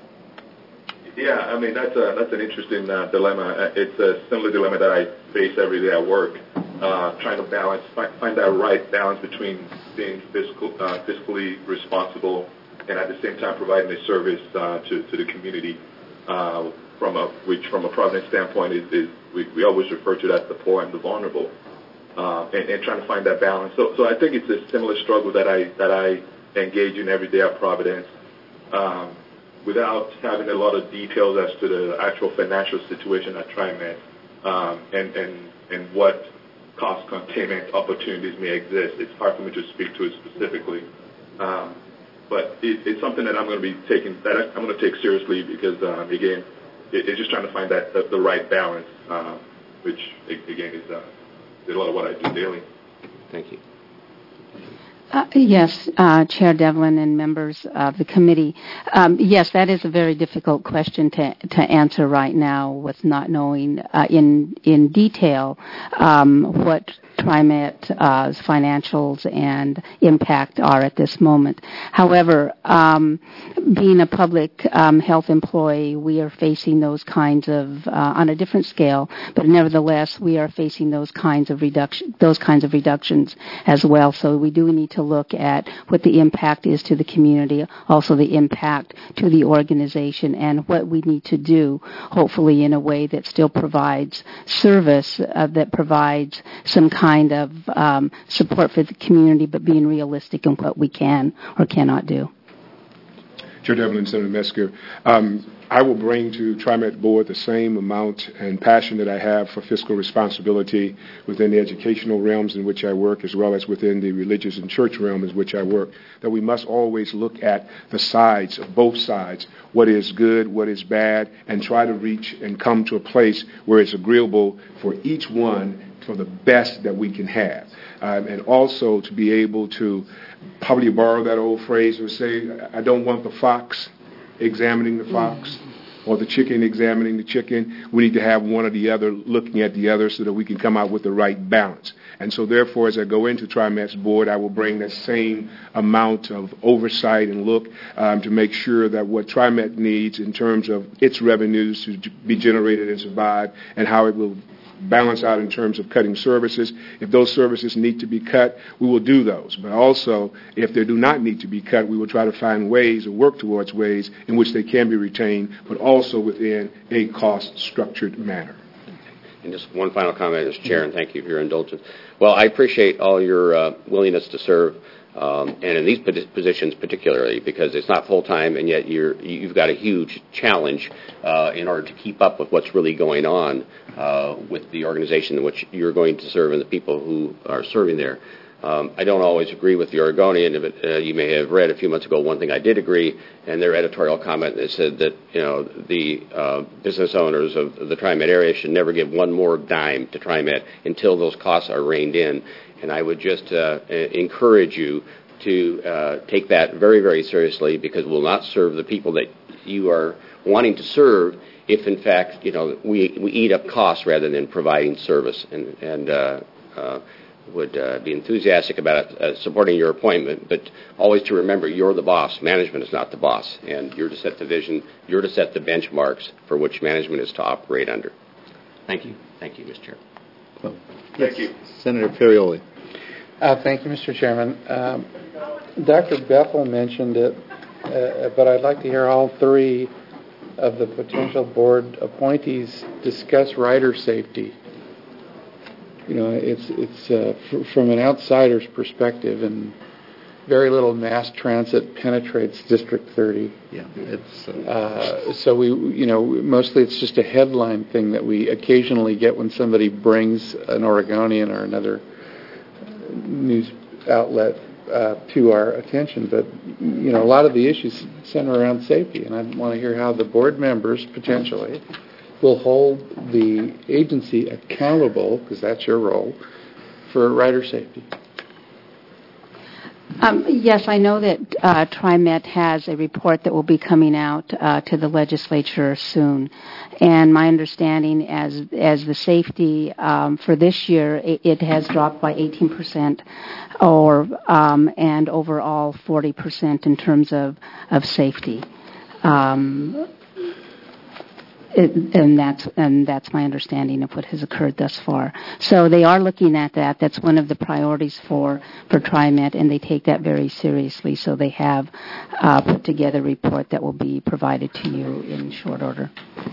Yeah, I mean, that's a, that's an interesting uh, dilemma. It's a similar dilemma that I face every day at work, uh, trying to balance, find, find that right balance between being fiscal, uh, fiscally responsible and at the same time providing a service uh, to, to the community, uh, from a, which from a Providence standpoint is, is we, we always refer to that as the poor and the vulnerable, uh, and, and trying to find that balance. So, so I think it's a similar struggle that I that I engage in every day at Providence, um, without having a lot of details as to the actual financial situation at TriMet, um, and, and, and what cost containment opportunities may exist. It's hard for me to speak to it specifically. Um, but it, it's something that I'm going to be taking, that I'm going to take seriously because, um, again, it, it's just trying to find that the, the right balance, uh, which, again, is uh, a lot of what I do daily. Thank you. Uh, yes, uh, Chair Devlin and members of the committee. Um, yes, that is a very difficult question to to answer right now with not knowing uh, in in detail um, what TriMet's uh, financials and impact are at this moment. However, um, being a public um, health employee, we are facing those kinds of uh, on a different scale, but nevertheless, we are facing those kinds of reduction, those kinds of reductions as well. So we do need to look at what the impact is to the community, also the impact to the organization, and what we need to do, hopefully in a way that still provides service, uh, that provides some kind kind of um, support for the community, but being realistic in what we can or cannot do. Chair Devlin, Senator Metzger, um, I will bring to TriMet Board the same amount and passion that I have for fiscal responsibility within the educational realms in which I work, as well as within the religious and church realm in which I work, that we must always look at the sides, of both sides, what is good, what is bad, and try to reach and come to a place where it's agreeable for each one for the best that we can have. Um, and also to be able to probably borrow that old phrase or say, I don't want the fox examining the fox or the chicken examining the chicken. We need to have one or the other looking at the other so that we can come out with the right balance. And so therefore, as I go into TriMet's board, I will bring that same amount of oversight and look um, to make sure that what TriMet needs in terms of its revenues to be generated and survive and how it will balance out in terms of cutting services. If those services need to be cut, we will do those. But also, if they do not need to be cut, we will try to find ways or work towards ways in which they can be retained, but also within a cost-structured manner. And just one final comment, Mister Chair, and thank you for your indulgence. Well, I appreciate all your uh, willingness to serve, um, and in these positions particularly, because it's not full-time, and yet you're, you've got a huge challenge uh, in order to keep up with what's really going on uh, with the organization in which you're going to serve and the people who are serving there. Um, I don't always agree with the Oregonian. But, uh, you may have read a few months ago one thing I did agree, and their editorial comment that said that you know the uh, business owners of the TriMet area should never give one more dime to TriMet until those costs are reined in. And I would just uh, encourage you to uh, take that very, very seriously, because we'll not serve the people that you are wanting to serve if, in fact, you know we we eat up costs rather than providing service. And and uh, uh, would uh, be enthusiastic about uh, supporting your appointment, but always to remember you're the boss. Management is not the boss, and you're to set the vision. You're to set the benchmarks for which management is to operate under. Thank you. Thank you, Mister Chair. Well, Thank you. Senator Ferrioli. Uh, thank you, Mister Chairman. Um, Doctor Bethel mentioned it, uh, but I'd like to hear all three of the potential board appointees discuss rider safety. You know, it's it's uh, f- from an outsider's perspective, and very little mass transit penetrates District thirty. Yeah, it's. Uh, uh, so we, you know, mostly it's just a headline thing that we occasionally get when somebody brings an Oregonian or another news outlet uh, to our attention. But you know, a lot of the issues center around safety, and I want to hear how the board members potentially will hold the agency accountable, because that's your role, for rider safety. Um, yes, I know that uh, TriMet has a report that will be coming out uh, to the legislature soon, and my understanding as as the safety um, for this year, it, it has dropped by eighteen percent, or um, and overall forty percent in terms of of safety. Um, It, and that's and that's my understanding of what has occurred thus far. So they are looking at that. That's one of the priorities for for TriMet, and they take that very seriously. So they have uh, put together a report that will be provided to you in short order.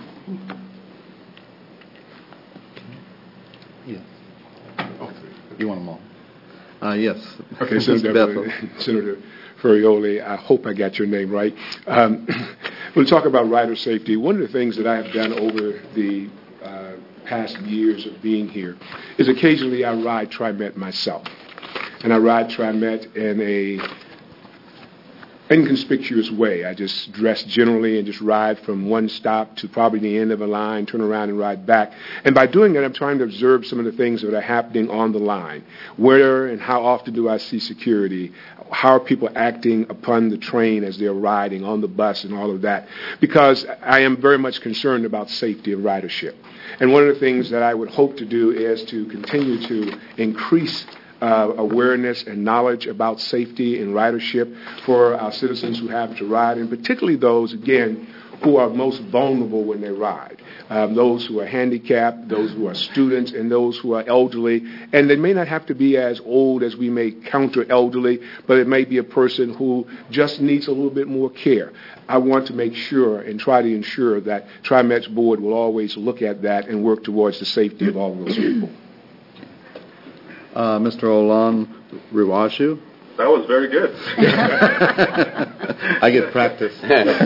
Yes. Oh, you want them all? Uh, yes. Okay, Senator, Senator Ferrioli, I hope I got your name right. Um, we'll talk about rider safety. One of the things that I have done over the uh, past years of being here is occasionally I ride TriMet myself. And I ride TriMet in a inconspicuous way. I just dress generally and just ride from one stop to probably the end of a line, turn around and ride back. And by doing that, I'm trying to observe some of the things that are happening on the line. Where and how often do I see security? How are people acting upon the train as they're riding, on the bus and all of that? Because I am very much concerned about safety of ridership. And one of the things that I would hope to do is to continue to increase uh, awareness and knowledge about safety and ridership for our citizens who have to ride, and particularly those, again, who are most vulnerable when they ride. Um, those who are handicapped, those who are students, and those who are elderly. And they may not have to be as old as we may counter elderly, but it may be a person who just needs a little bit more care. I want to make sure and try to ensure that TriMet's board will always look at that and work towards the safety of all of those people. Uh, Mister Olan Riwaju. That was very good. I get practice.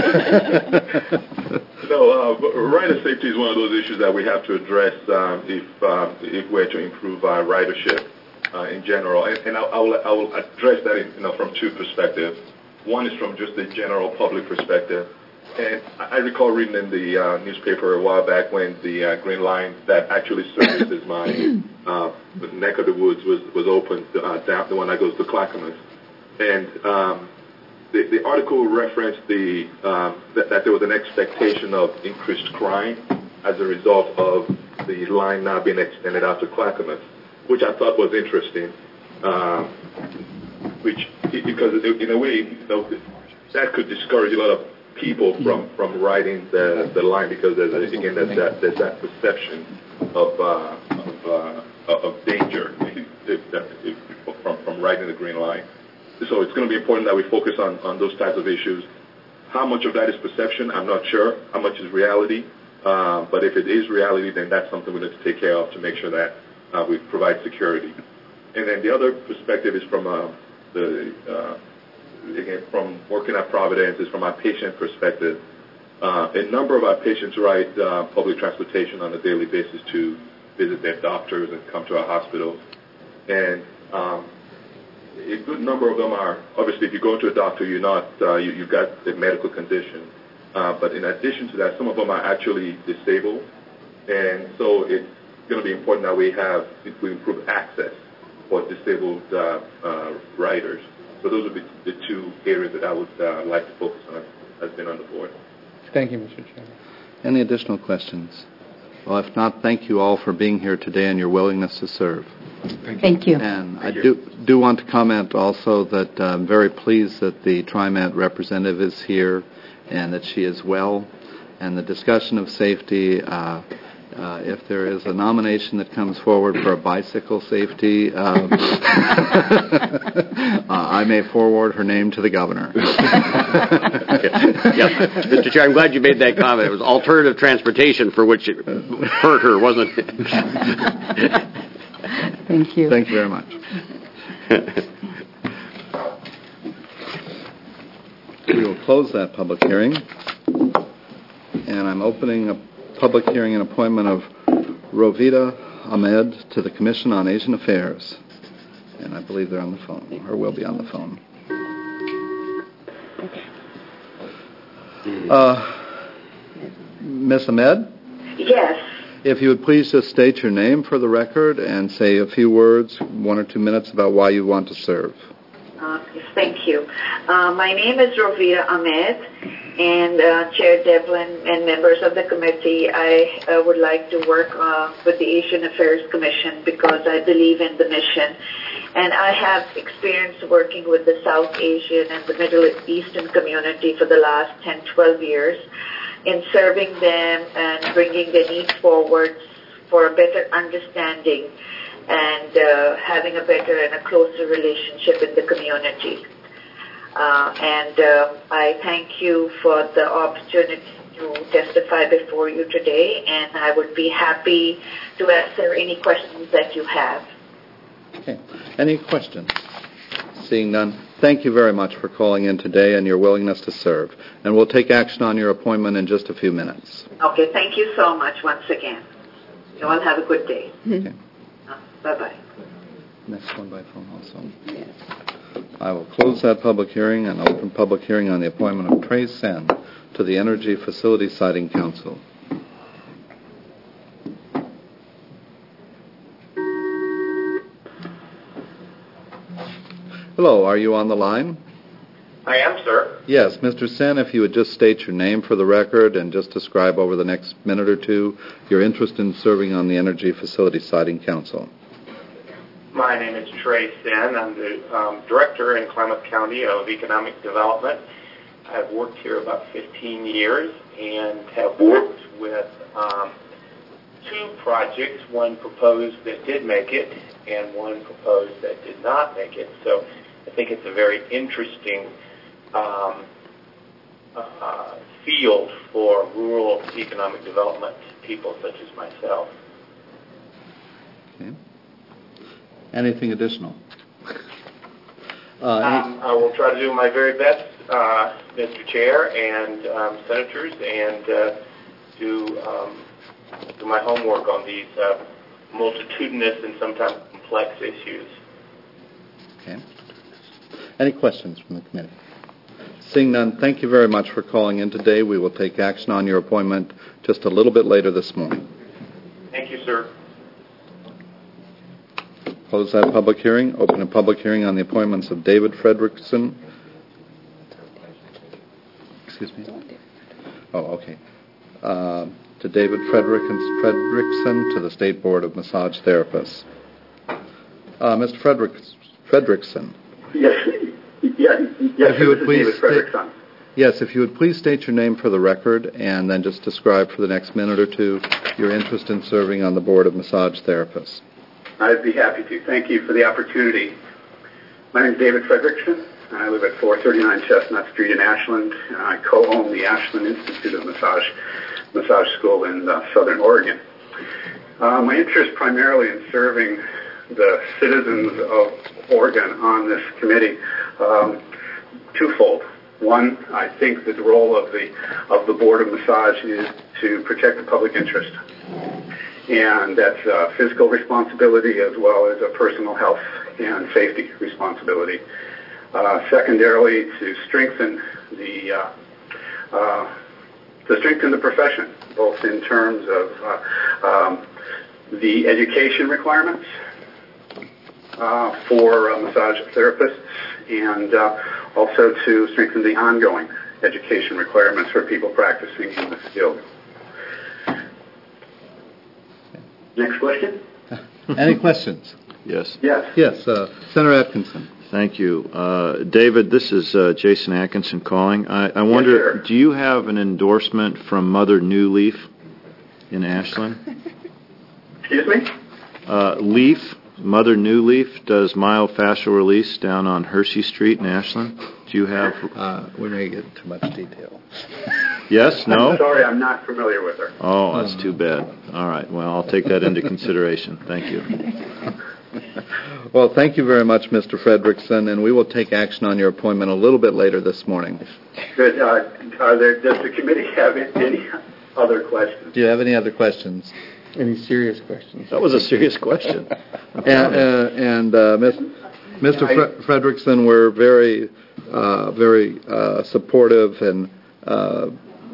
No, uh, rider safety is one of those issues that we have to address um, if uh, if we're to improve our ridership uh, in general. And, and I, I, will, I will address that in, you know, from two perspectives. One is from just the general public perspective. And I recall reading in the uh, newspaper a while back when the uh, Green Line that actually services my uh, neck of the woods was, was opened, uh, down, the one that goes to Clackamas. And um, the, the article referenced the um, that, that there was an expectation of increased crime as a result of the line now being extended out to Clackamas, which I thought was interesting, uh, which because in a way, you know, that could discourage a lot of people from, from riding the, the line, because there's a, again there's that there's that perception of uh, of, uh, of danger if, if, if, from from riding the Green Line. So it's going to be important that we focus on, on those types of issues. How much of that is perception, I'm not sure. How much is reality? Uh, but if it is reality, then that's something we need to take care of to make sure that uh, we provide security. And then the other perspective is from uh, the uh, again, from working at Providence, is from our patient perspective. Uh, a number of our patients ride uh, public transportation on a daily basis to visit their doctors and come to our hospitals. And um, a good number of them are, obviously, if you go to a doctor, you're not, uh, you, you've got a medical condition. Uh, but in addition to that, some of them are actually disabled. And so it's going to be important that we have, we improve access for disabled uh, uh, riders. So those would be the two areas that I would uh, like to focus on as being on the board. Thank you, Mister Chairman. Any additional questions? Well, if not, thank you all for being here today and your willingness to serve. Thank you. Thank you. And I do do want to comment also that I'm very pleased that the TriMet representative is here and that she is well. And the discussion of safety, uh, uh, if there is a nomination that comes forward for a bicycle safety, uh, uh, I may forward her name to the governor. Yeah. Mister Chair, I'm glad you made that comment. It was alternative transportation for which it hurt her, wasn't it? Thank you. Thank you very much. We will close that public hearing, and I'm opening a public hearing and appointment of Rovita Ahmed to the Commission on Asian Affairs. And I believe they're on the phone, or will be on the phone. Uh, Miss Ahmed? Yes. If you would please just state your name for the record and say a few words, one or two minutes, about why you want to serve. Uh, yes, thank you. Uh, my name is Rovita Ahmed, and uh, Chair Devlin and members of the committee, I uh, would like to work uh, with the Asian Affairs Commission because I believe in the mission. And I have experience working with the South Asian and the Middle Eastern community for the last ten, twelve years in serving them and bringing their needs forward for a better understanding and uh, having a better and a closer relationship in the community. Uh, and uh, I thank you for the opportunity to testify before you today, and I would be happy to answer any questions that you have. Okay. Any questions? Seeing none, thank you very much for calling in today and your willingness to serve. And we'll take action on your appointment in just a few minutes. Okay, thank you so much once again. You all have a good day. Okay. Uh, bye-bye. Next one by phone also. Yes. I will close that public hearing and open public hearing on the appointment of Trey Sen to the Energy Facility Siting Council. Hello, are you on the line? I am, sir. Yes, Mister Sen, if you would just state your name for the record and just describe over the next minute or two your interest in serving on the Energy Facility Siting Council. My name is Trey Sen. I'm the um, Director in Klamath County of Economic Development. I've worked here about fifteen years and have worked with um, two projects, one proposed that did make it and one proposed that did not make it. So I think it's a very interesting um, uh, field for rural economic development people such as myself. Okay. Anything additional? Uh, um, I will try to do my very best, uh, Mister Chair and um, Senators, and uh, do, um, do my homework on these uh, multitudinous and sometimes complex issues. Okay. Any questions from the committee? Seeing none, thank you very much for calling in today. We will take action on your appointment just a little bit later this morning. Thank you, sir. Close that public hearing. Open a public hearing on the appointments of David Fredrickson. Excuse me. Oh, okay. Uh, to David Fredrickson, Fredrickson to the State Board of Massage Therapists. Uh, Mister Fredrick, Fredrickson. Yes. Yes. Yes. If you would please David Fredrickson. Yes, if you would please state your name for the record and then just describe for the next minute or two your interest in serving on the Board of Massage Therapists. I'd be happy to. Thank you for the opportunity. My name is David Fredrickson. I live at four thirty-nine Chestnut Street in Ashland, and I co-own the Ashland Institute of Massage Massage School in uh, Southern Oregon. Uh, my interest primarily in serving the citizens of Oregon on this committee, um, twofold. One, I think that the role of the of the Board of Massage is to protect the public interest. And that's a physical responsibility as well as a personal health and safety responsibility. Uh, secondarily, to strengthen the uh, uh, to strengthen the profession, both in terms of uh, um, the education requirements uh, for uh, massage therapists, and uh, also to strengthen the ongoing education requirements for people practicing in this field. Next question. Any questions? Yes. Yes. Yes, uh, Senator Atkinson. Thank you. Uh, David, this is uh, Jason Atkinson calling. I, I wonder, yes, do you have an endorsement from Mother New Leaf in Ashland? Excuse me? Uh, Leaf, Mother New Leaf, does myofascial release down on Hershey Street in Ashland. Do you have... Uh, we may get into too much detail. Yes? No? I'm sorry, I'm not familiar with her. Oh, that's too bad. All right. Well, I'll take that into consideration. Thank you. Well, thank you very much, Mister Fredrickson, and we will take action on your appointment a little bit later this morning. Good. Uh, are there, does the committee have any other questions? Do you have any other questions? Any serious questions? That was a serious question. and uh, and uh, Mister Fre- Fredrickson, we're very, uh, very uh, supportive and uh,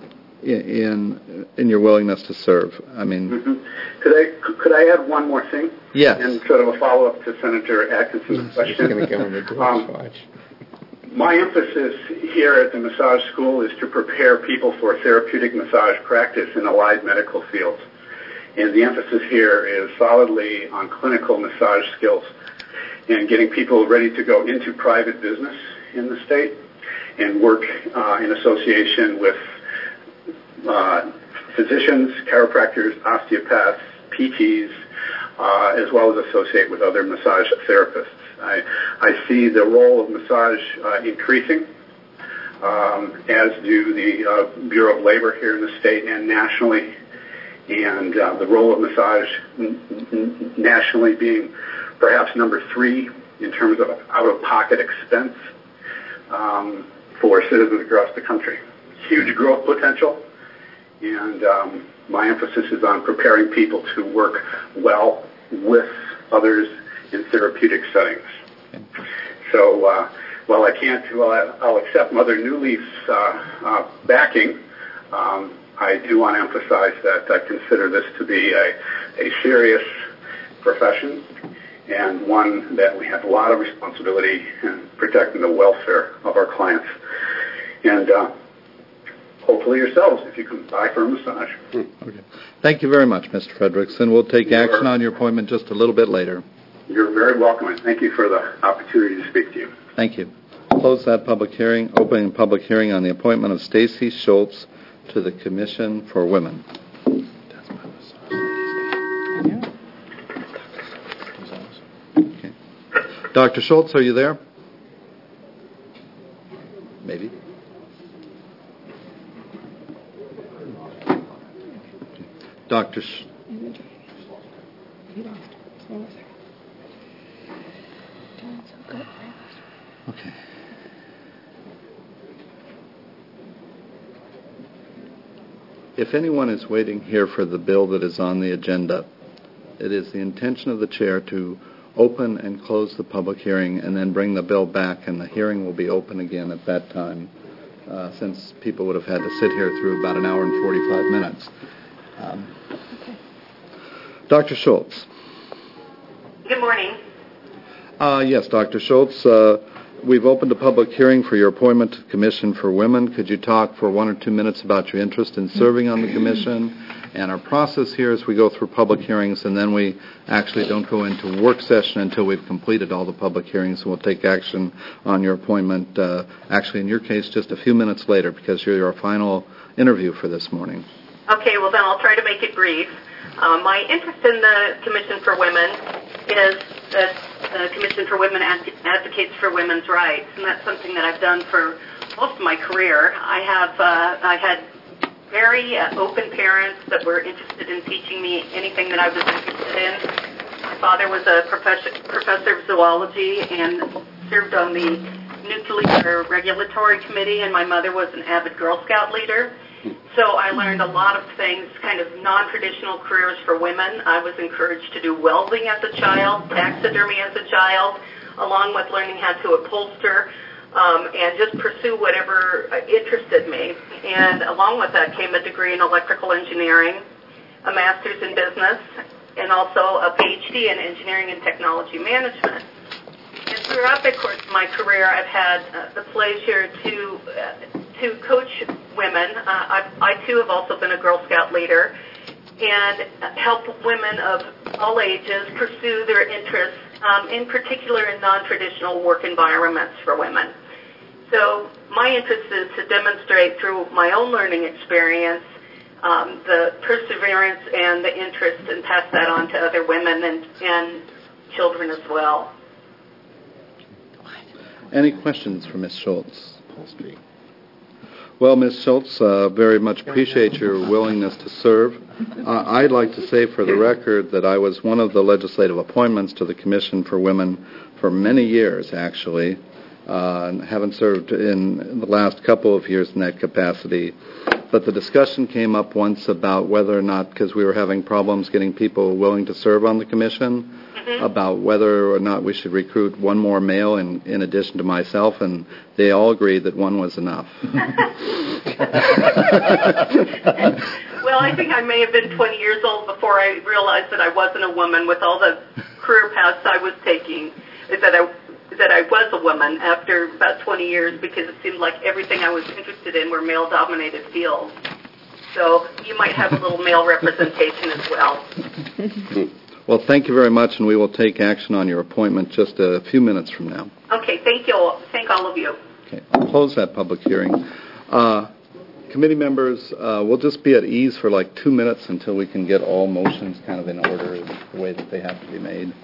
in in your willingness to serve. I mean, mm-hmm. could I could I add one more thing? Yes. And sort of a follow up to Senator Atkinson's question. Going to go into the um, watch. My emphasis here at the massage school is to prepare people for therapeutic massage practice in allied medical fields. And the emphasis here is solidly on clinical massage skills and getting people ready to go into private business in the state and work uh, in association with uh, physicians, chiropractors, osteopaths, P Ts, uh, as well as associate with other massage therapists. I, I see the role of massage uh, increasing, um, as do the uh, Bureau of Labor here in the state and nationally, and uh, the role of massage n- n- nationally being perhaps number three in terms of out-of-pocket expense um, for citizens across the country. Huge growth potential, and um, my emphasis is on preparing people to work well with others in therapeutic settings. So uh, while I can't, well, I'll accept Mother Newleaf's uh, uh, backing, um, I do want to emphasize that I consider this to be a, a serious profession and one that we have a lot of responsibility in protecting the welfare of our clients. And uh, hopefully yourselves, if you can buy for a massage. Okay. Thank you very much, Mister Fredrickson. We'll take You're, action on your appointment just a little bit later. You're very welcome, and thank you for the opportunity to speak to you. Thank you. Close that public hearing. Opening public hearing on the appointment of Stacy Schultz to the Commission for Women. Okay. Doctor Schultz, are you there? Maybe. Doctor Sh- Okay. If anyone is waiting here for the bill that is on the agenda, it is the intention of the chair to open and close the public hearing and then bring the bill back, and the hearing will be open again at that time, uh, since people would have had to sit here through about an hour and forty-five minutes. Um, okay. Doctor Schultz. Good morning. Uh, yes, Doctor Schultz. Uh, we've opened a public hearing for your appointment to the Commission for Women. Could you talk for one or two minutes about your interest in serving on the Commission? And our process here is we go through public hearings, and then we actually don't go into work session until we've completed all the public hearings, and we'll take action on your appointment, uh, actually in your case, just a few minutes later, because you're our final interview for this morning. Okay, well then I'll try to make it brief. Uh, my interest in the Commission for Women is that the Commission for Women ad- advocates for women's rights, and that's something that I've done for most of my career. I have uh, I had very uh, open parents that were interested in teaching me anything that I was interested in. My father was a professor, professor of zoology and served on the Nuclear Regulatory Committee, and my mother was an avid Girl Scout leader. So I learned a lot of things, kind of non-traditional careers for women. I was encouraged to do welding as a child, taxidermy as a child, along with learning how to upholster, um, and just pursue whatever interested me. And along with that came a degree in electrical engineering, a master's in business, and also a P H D in engineering and technology management. And throughout the course of my career, I've had uh, the pleasure to uh, to coach women. Uh, I, I, too, have also been a Girl Scout leader and help women of all ages pursue their interests, um, in particular in non-traditional work environments for women. So my interest is to demonstrate through my own learning experience um, the perseverance and the interest, and pass that on to other women and, and children as well. Any questions for Miz Schultz? Well, Miz Schultz, uh, very much appreciate your willingness to serve. Uh, I'd like to say for the record that I was one of the legislative appointments to the Commission for Women for many years, actually, uh, and haven't served in the last couple of years in that capacity. But the discussion came up once about whether or not, because we were having problems getting people willing to serve on the Commission, mm-hmm. about whether or not we should recruit one more male in, in addition to myself, and they all agreed that one was enough. Well, I think I may have been twenty years old before I realized that I wasn't a woman with all the career paths I was taking, that I that I was a woman after about twenty years, because it seemed like everything I was interested in were male-dominated fields. So you might have a little male representation as well. Well, thank you very much, and we will take action on your appointment just a few minutes from now. Okay, thank you all. Thank all of you. Okay, I'll close that public hearing. Uh, committee members, uh, we'll just be at ease for like two minutes until we can get all motions kind of in order the way that they have to be made.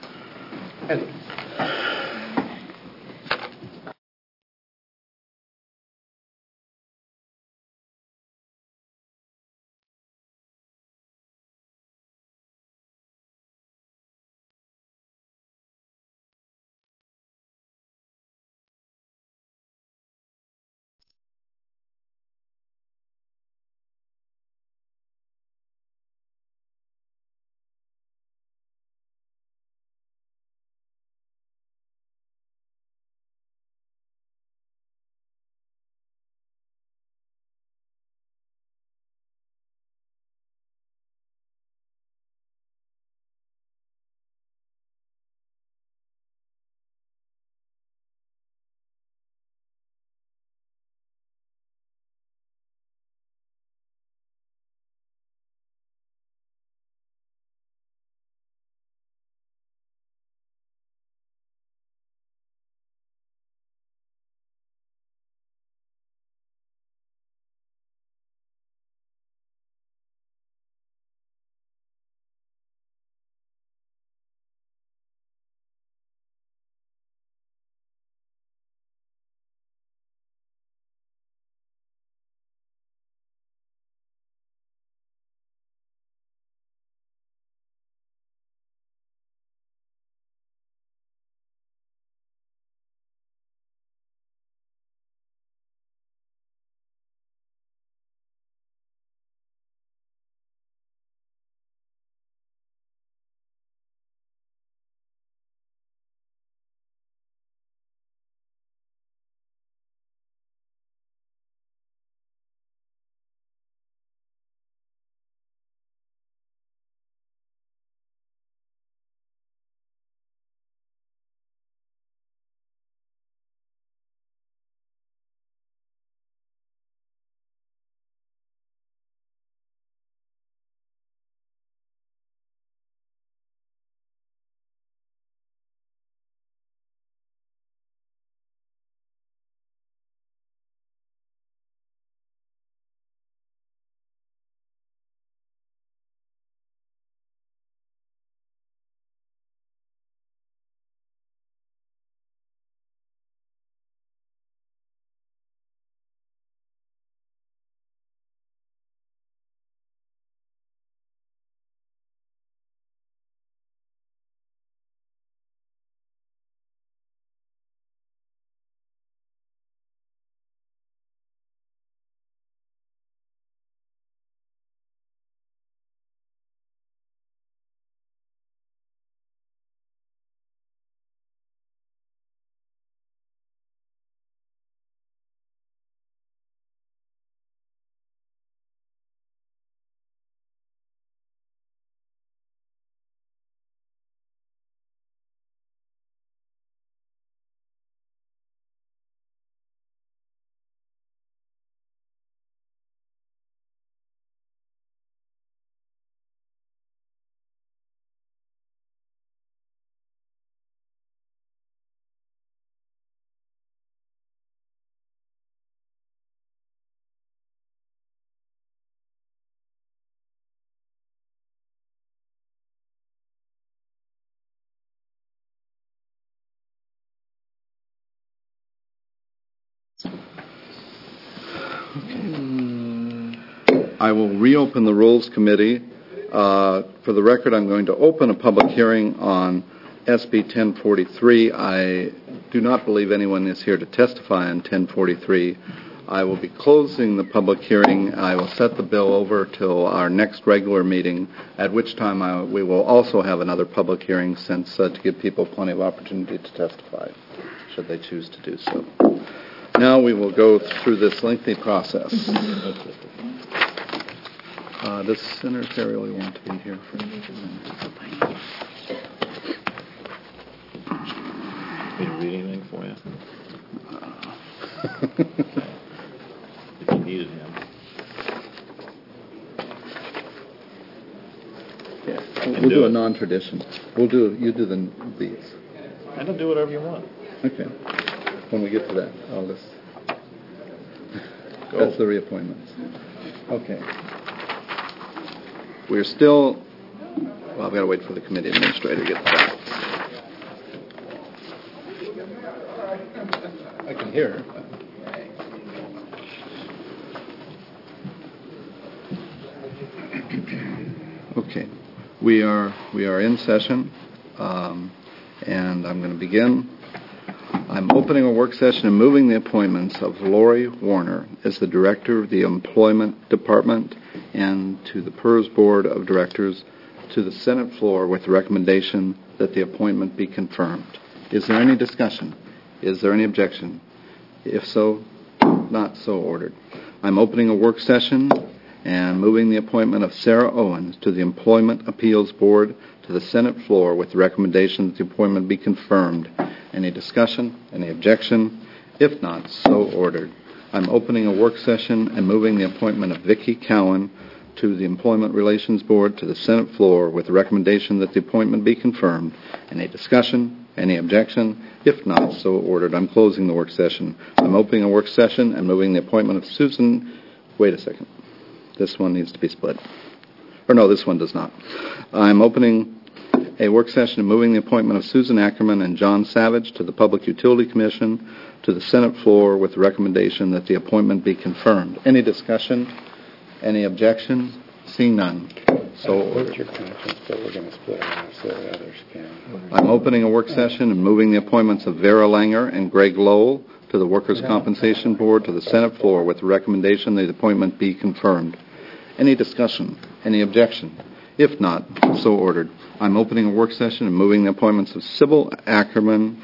I will reopen the Rules Committee. Uh, for the record, I'm going to open a public hearing on S B ten forty-three. I do not believe anyone is here to testify on ten forty-three. I will be closing the public hearing. I will set the bill over till our next regular meeting, at which time I, we will also have another public hearing since uh, to give people plenty of opportunity to testify, should they choose to do so. Now we will go through this lengthy process. Uh, does Senator Ferrioli want to be here for anything? Me to read anything for you? Uh, if you needed him. Yeah, can we'll do do, a it. non-tradition. We'll do you do the these. I don't do whatever you want. Okay. When we get to that, I'll just. Go. That's the reappointments. Okay. We're still. Well, I've got to wait for the committee administrator to get back. I can hear her. Okay, we are we are in session, um, and I'm going to begin. I'm opening a work session and moving the appointments of Lori Warner as the Director of the Employment Department and to the P E R S Board of Directors to the Senate floor with the recommendation that the appointment be confirmed. Is there any discussion? Is there any objection? If so, not so ordered. I'm opening a work session and moving the appointment of Sarah Owens to the Employment Appeals Board to the Senate floor with the recommendation that the appointment be confirmed. Any discussion? Any objection? If not, so ordered. I'm opening a work session and moving the appointment of Vicki Cowan to the Employment Relations Board to the Senate floor with the recommendation that the appointment be confirmed. Any discussion? Any objection? If not, so ordered. I'm closing the work session. I'm opening a work session and moving the appointment of Susan. Wait a second. This one needs to be split. Or no, this one does not. I'm opening a work session and moving the appointment of Susan Ackerman and John Savage to the Public Utility Commission to the Senate floor with the recommendation that the appointment be confirmed. Any discussion? Any objection? Seeing none. So ordered. Your conscience, but we're going to split it so that others can. I'm opening a work session and moving the appointments of Vera Langer and Greg Lowell to the Workers' Compensation Board to the Senate floor with the recommendation that the appointment be confirmed. Any discussion? Any objection? If not, so ordered. I'm opening a work session and moving the appointments of Sybil Ackerman.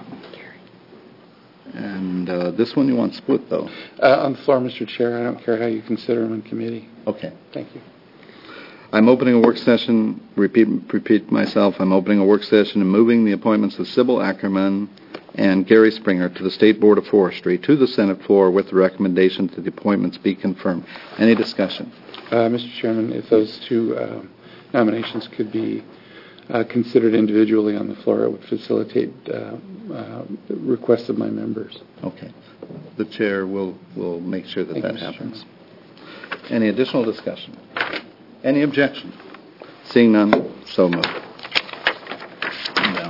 And uh, this one you want split, though? Uh, on the floor, Mister Chair. I don't care how you consider them in committee. Okay. Thank you. I'm opening a work session, repeat, repeat myself, I'm opening a work session and moving the appointments of Sybil Ackerman and Gary Springer to the State Board of Forestry to the Senate floor with the recommendation that the appointments be confirmed. Any discussion? Uh, Mister Chairman, if those two uh, nominations could be uh, considered individually on the floor, it would facilitate uh, uh, requests of my members. Okay. The chair will, will make sure that Thank that you, Mister happens. Any additional discussion? Any objection? Seeing none, so moved. Down.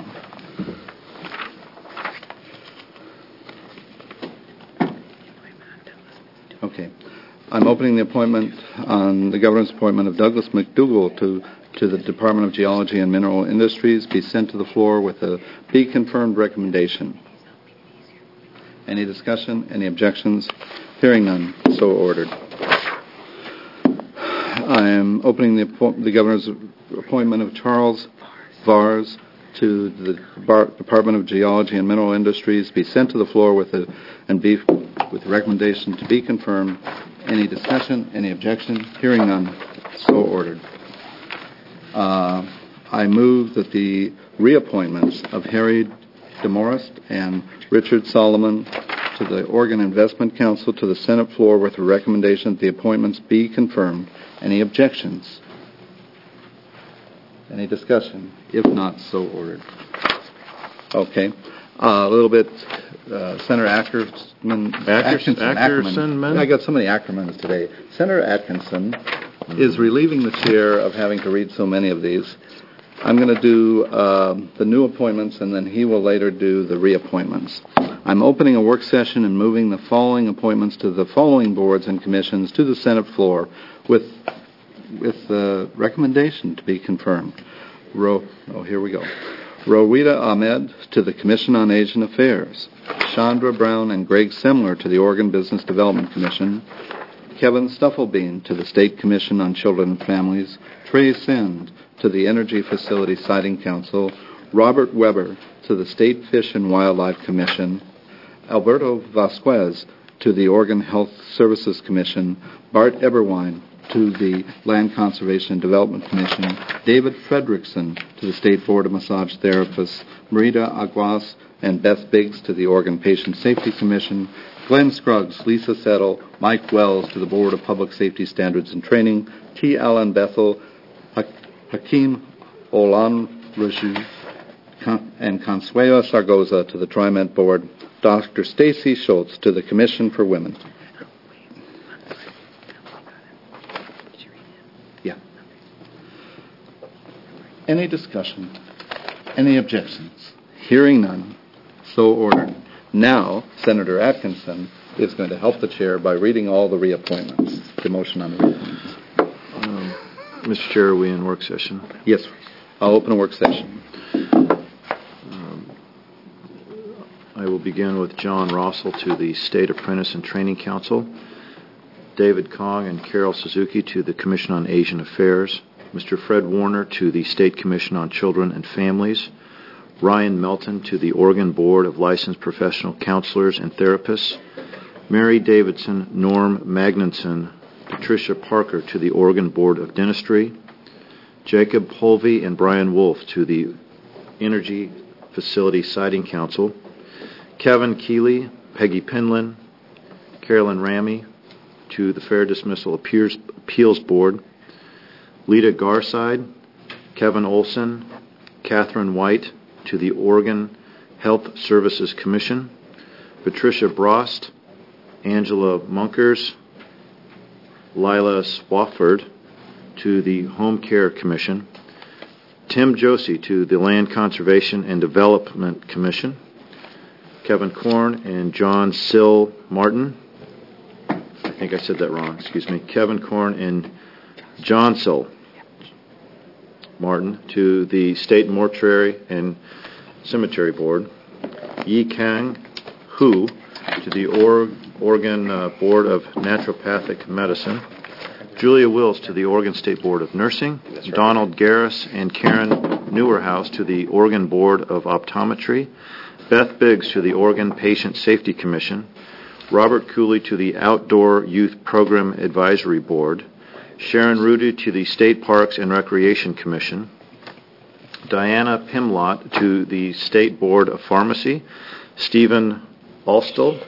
Okay. I'm opening the appointment on the governor's appointment of Douglas McDougall to to the Department of Geology and Mineral Industries be sent to the floor with a be confirmed recommendation. Any discussion? Any objections? Hearing none, so ordered. I am opening the, the governor's appointment of Charles Vars to the Bar- Department of Geology and Mineral Industries be sent to the floor with a and be with the recommendation to be confirmed. Any discussion? Any objection? Hearing none, so ordered. Uh, I move that the reappointments of Harry DeMorest and Richard Solomon to the Oregon Investment Council to the Senate floor with a recommendation that the appointments be confirmed. Any objections? Any discussion? If not, so ordered. Okay. Uh, a little bit, uh, Senator Ackerman. Atkinson, Ackerman. I got so many Ackermans today. Senator Atkinson mm-hmm. is relieving the chair of having to read so many of these. I'm going to do uh, the new appointments, and then he will later do the reappointments. I'm opening a work session and moving the following appointments to the following boards and commissions to the Senate floor with with the recommendation to be confirmed. Ro, oh, here we go. Rowita Ahmed to the Commission on Asian Affairs. Chandra Brown and Greg Semler to the Oregon Business Development Commission. Kevin Stufflebean to the State Commission on Children and Families. Trey Send to the Energy Facility Siting Council. Robert Weber to the State Fish and Wildlife Commission. Alberto Vasquez to the Oregon Health Services Commission. Bart Eberwein to the Land Conservation and Development Commission. David Fredrickson to the State Board of Massage Therapists. Marita Aguas and Beth Biggs to the Oregon Patient Safety Commission. Glenn Scruggs, Lisa Settle, Mike Wells to the Board of Public Safety Standards and Training. T. Allen Bethel, Hakeem Olanraju, and Consuelo Sargoza to the TriMet Board. Doctor Stacy Schultz to the Commission for Women. Yeah. Any discussion? Any objections? Hearing none, so ordered. Now, Senator Atkinson is going to help the chair by reading all the reappointments. The motion on the reappointments. Um, Mister Chair, are we in work session? Yes, I'll open a work session. Um, I will begin with John Rossell to the State Apprentice and Training Council. David Kong and Carol Suzuki to the Commission on Asian Affairs. Mister Fred Warner to the State Commission on Children and Families. Ryan Melton to the Oregon Board of Licensed Professional Counselors and Therapists. Mary Davidson, Norm Magnuson, Patricia Parker to the Oregon Board of Dentistry. Jacob Holvey and Brian Wolf to the Energy Facility Siting Council. Kevin Keeley, Peggy Penland, Carolyn Ramey to the Fair Dismissal Appeals Board. Lita Garside, Kevin Olson, Catherine White to the Oregon Health Services Commission. Patricia Brost, Angela Munkers, Lila Swafford to the Home Care Commission. Tim Josie to the Land Conservation and Development Commission. Kevin Korn and John Sill Martin. I think I said that wrong, excuse me. Kevin Korn and John Sill Martin to the State Mortuary and Cemetery Board. Yi Kang Hu to the or- Oregon uh, Board of Naturopathic Medicine. Julia Wills to the Oregon State Board of Nursing. Right. Donald Garris and Karen Newerhouse to the Oregon Board of Optometry. Beth Biggs to the Oregon Patient Safety Commission. Robert Cooley to the Outdoor Youth Program Advisory Board. Sharon Rudy to the State Parks and Recreation Commission. Diana Pimlott to the State Board of Pharmacy. Stephen Alstel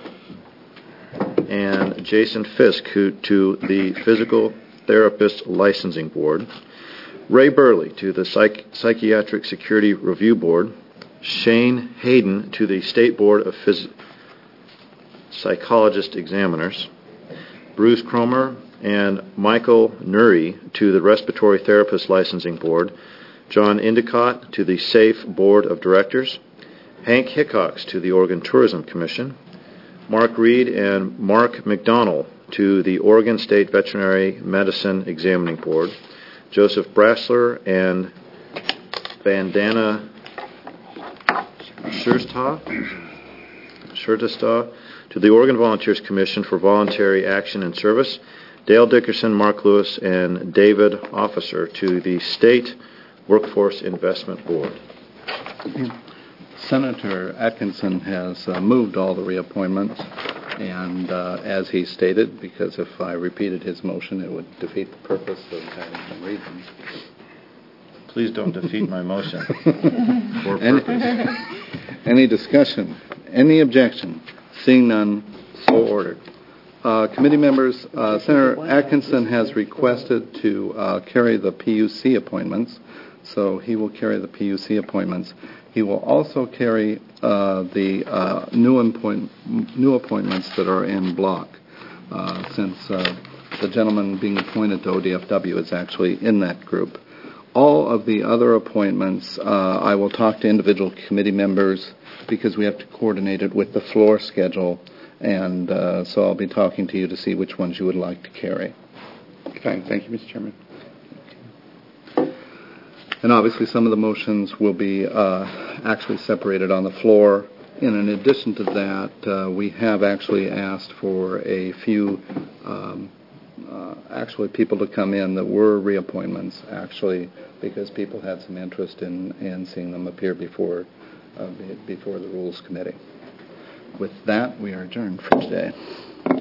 and Jason Fisk who, to the Physical Therapist Licensing Board. Ray Burley to the Psych- Psychiatric Security Review Board. Shane Hayden to the State Board of Phys- Psychologist Examiners. Bruce Cromer and Michael Nuri to the Respiratory Therapist Licensing Board. John Endicott to the SAFE Board of Directors. Hank Hickox to the Oregon Tourism Commission. Mark Reed and Mark McDonnell to the Oregon State Veterinary Medicine Examining Board. Joseph Brassler and Vandana Shursta to the Oregon Volunteers Commission for Voluntary Action and Service. Dale Dickerson, Mark Lewis, and David Officer to the State Workforce Investment Board. Senator Atkinson has uh, moved all the reappointments, and uh, as he stated, because if I repeated his motion, it would defeat the purpose of having him read them. Please don't defeat my motion. For any, any discussion? Any objection? Seeing none, so ordered. Uh, committee members, uh, Senator Atkinson has requested to uh, carry the P U C appointments, so he will carry the P U C appointments. He will also carry uh, the uh, new, appoint- new appointments that are in block, uh, since uh, the gentleman being appointed to O D F W is actually in that group. All of the other appointments, uh, I will talk to individual committee members because we have to coordinate it with the floor schedule, and uh, so I'll be talking to you to see which ones you would like to carry. Fine. Thank you, Mister Chairman. And obviously some of the motions will be uh, actually separated on the floor. And in addition to that, uh, we have actually asked for a few um, uh, actually people to come in that were reappointments, actually, because people had some interest in, in seeing them appear before uh, before the Rules Committee. With that, we are adjourned for today.